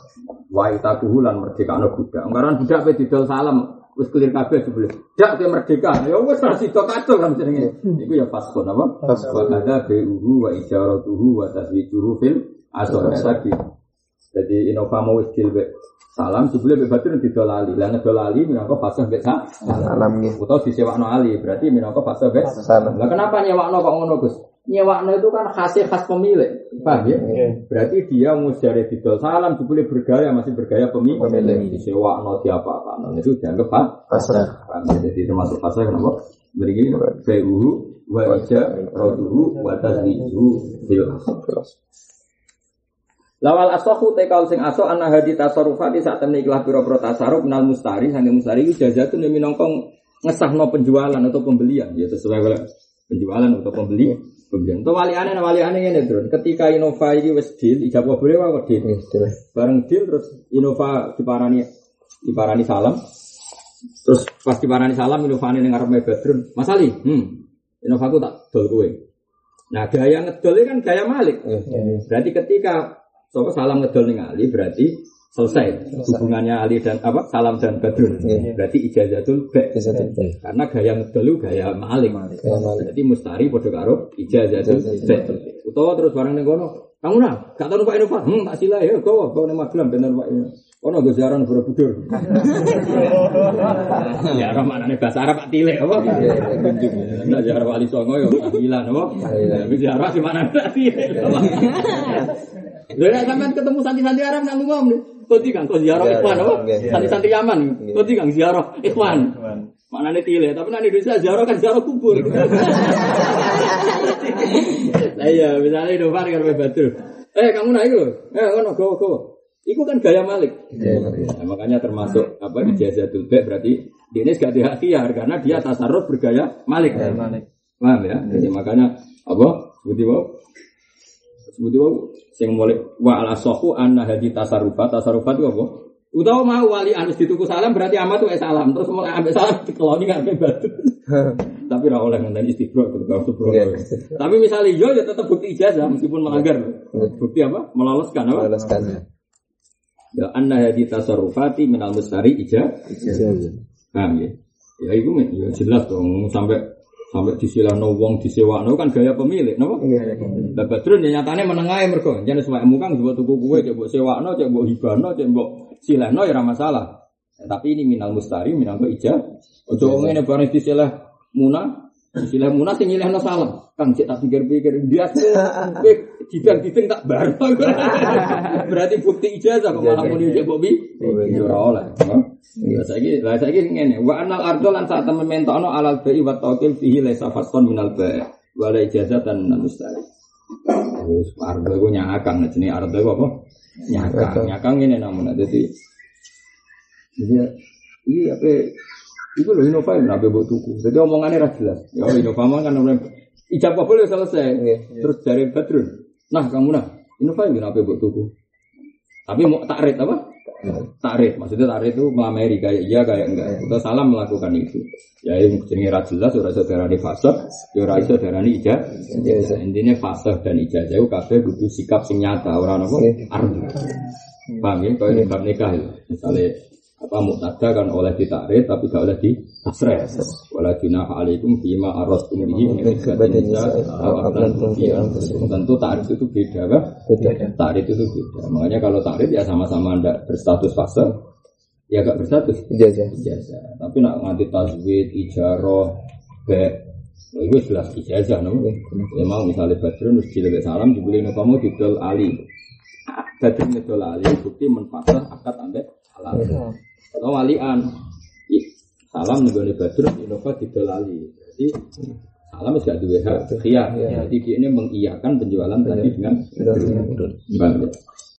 Wa itakuhu lan merdekakno budak. Anggaran budak pe didol salam wis clear kabeh jebule. Dak te merdeka. Ya wis ra sida kacau kan jenenge. Iku ya faskhon apa? Wa ada bi'uhu wa ijaratuhu wa taswijuhu fil asor tadi. Jadi Innova mau wis dilbe salam jebule be batur didol ali. Lah ngedol ali minangka fase mbek salam nggih. Utawa disewakno ali berarti minangka fase mbek salam. Lah kenapa nyewakno kok ngono Gus? Nyewakno itu kan hasil khas pemilik, paham ya? Okay. Berarti dia musjare didol salam, boleh bergaya masih bergaya pemilik. Pemilik. Disewakno diapa-apano itu dianggap pasar. Jadi termasuk pasar kenapa? Begini, fa'uhu wa ija roduhu wa tazwijuhu fil asr. Lawal asohu tekal sing aso ana hadi tasarrufati sak temne ikhlas pira-pira tasarruf nal mustari sange mustari iki jazatun minangka ngesahno penjualan atau pembelian ya sesuai penjualan atau pembeli. Pembelian. Untuk waliane, waliane ini terus. Ketika Innova ini wes deal, ijabah boleh apa deal? Bareng deal terus Innova diparani, diparani salam. Terus pas diparani salam Innova ini ngarep Badrun. Mas Ali, hmm, Innova aku tak dol kowe. Nah gaya ngedol ini kan gaya Malik. Berarti ketika sopo salam ngedol ning Ali berarti selesai hubungannya Ali dan apa salam dan Badrun. Berarti ijazatul ba'. Karena gaya ngedolu gaya Malik. Jadi mustari padha karo ijazatul ba'. Utawa terus barang ning kono, "Kamu nah, gak tau numpak Innova." "Hmm, tak sila ya, gowo, gowo ning Magelang ben numpak ini." Ono go ziarah Borobudur. Ya ora maknane bahasa Arab Pak Tilek apa? Nah, ziarah Wali Songo yo tahlilan apa? Ya ziarah di mana tak Tilek. Lah sampean ketemu santi-santi Arab nang umum nih. Kodi kang kok ziarah ikhwan apa? Santi-santi Yaman. Kodi kang ziarah ikhwan. Maknane tile, tapi nek Indonesia ziarah kan ziarah kubur. Lah iya, misalnya Innova karo Badrun. Eh, kamu naik lho. Eh, ngono go-go. Iku kan gaya Malik. Nah, makanya termasuk apa ijazatul ba' berarti dia ini gak dihakiar karena dia tasarruf bergaya Malik. Paham ya? Jadi makanya apa? Seperti apa? Seperti apa? Sing mulai wa ala sohu anna hadi tasarrufat tasarrufat itu apa? Utawa mau wali anus dituku salam berarti amat tuh salam terus mulai ambil salam dikeloni ngambil batu. Tapi ra oleh ngenteni istibro itu kalau istibro. Tapi misalnya yo ya tetap bukti ijazah meskipun melanggar. Bukti apa? Meloloskan apa? Meloloskan. Ya anna hadi tasarrufati minal mustari ijazah. Paham ya? Ya itu ya jelas dong sampai sampai disilahno wong disewakno kan gaya pemilik napa? Lah Badrun ya nyatane menengae mergo jane suwekmu kang mbok tuku kowe cek mbok sewakno cek mbok hibahno cek mbok silahno ya ora masalah. Tapi ini minal mustari, minal ijab. Ojo ngene bareng istilah muna, istilah muna sing nyilehno salam. Kang cek tak pikir-pikir dia kowe dibang-dibang tak bar. Berarti bukti ijazah kok malah muni cek bobi. Ora oleh. Ya saiki, lah saiki ngene, wa anal ardol lan sak temen mentokno alal bai wa taqil fihi laisa fasqon minal bai. Wala ijazatan minal mustari. Wis ardo iku nyakang jenenge ardo iku apa? Nyakang. Nyakang ngene namun dadi iya, iya apa? Iku lho Innova yang nabe buat tuku. Jadi omongannya ra jelas. Ya Innova mah kan ijab apa boleh selesai. Terus dari Badrun. Nah kamu nah Innova yang nabe buat tuku. Tapi mau takrif apa? Takrif. Maksudnya takrif itu melamari kayak iya kayak enggak. Kita salah melakukan itu. Ya ini jenenge ra jelas ora iso darani fasih, ya ora iso darani ijazah. Intine fasih dan ijazah itu kabeh kudu sikap sing nyata, ora napa arti. Paham ya? Kalau bab nikah misalnya apa muktada kan oleh ditakrif tapi gak oleh ditasrih. Wala junaha alaikum bima aradtum bihi min khidmatillah aw aqlantum fi anfusikum. Tentu takrif itu beda, Pak. Beda. Takrif itu beda. Makanya kalau takrif ya sama-sama ndak berstatus fase, ya gak berstatus ijazah. Ijazah. Tapi nak nganti tazwid, ijarah, be itu jelas ijazah no. Ya mau misalnya Badrun mesti lebih salam dibeli no kamu didol ali. Badrun didol ali bukti menfasah akad ambek halal. Atau walian salam nih Badrun Innova didolali. Jadi salam itu gak dua hak khiyar. Jadi dia ini mengiyakan penjualan tadi dengan Badrun.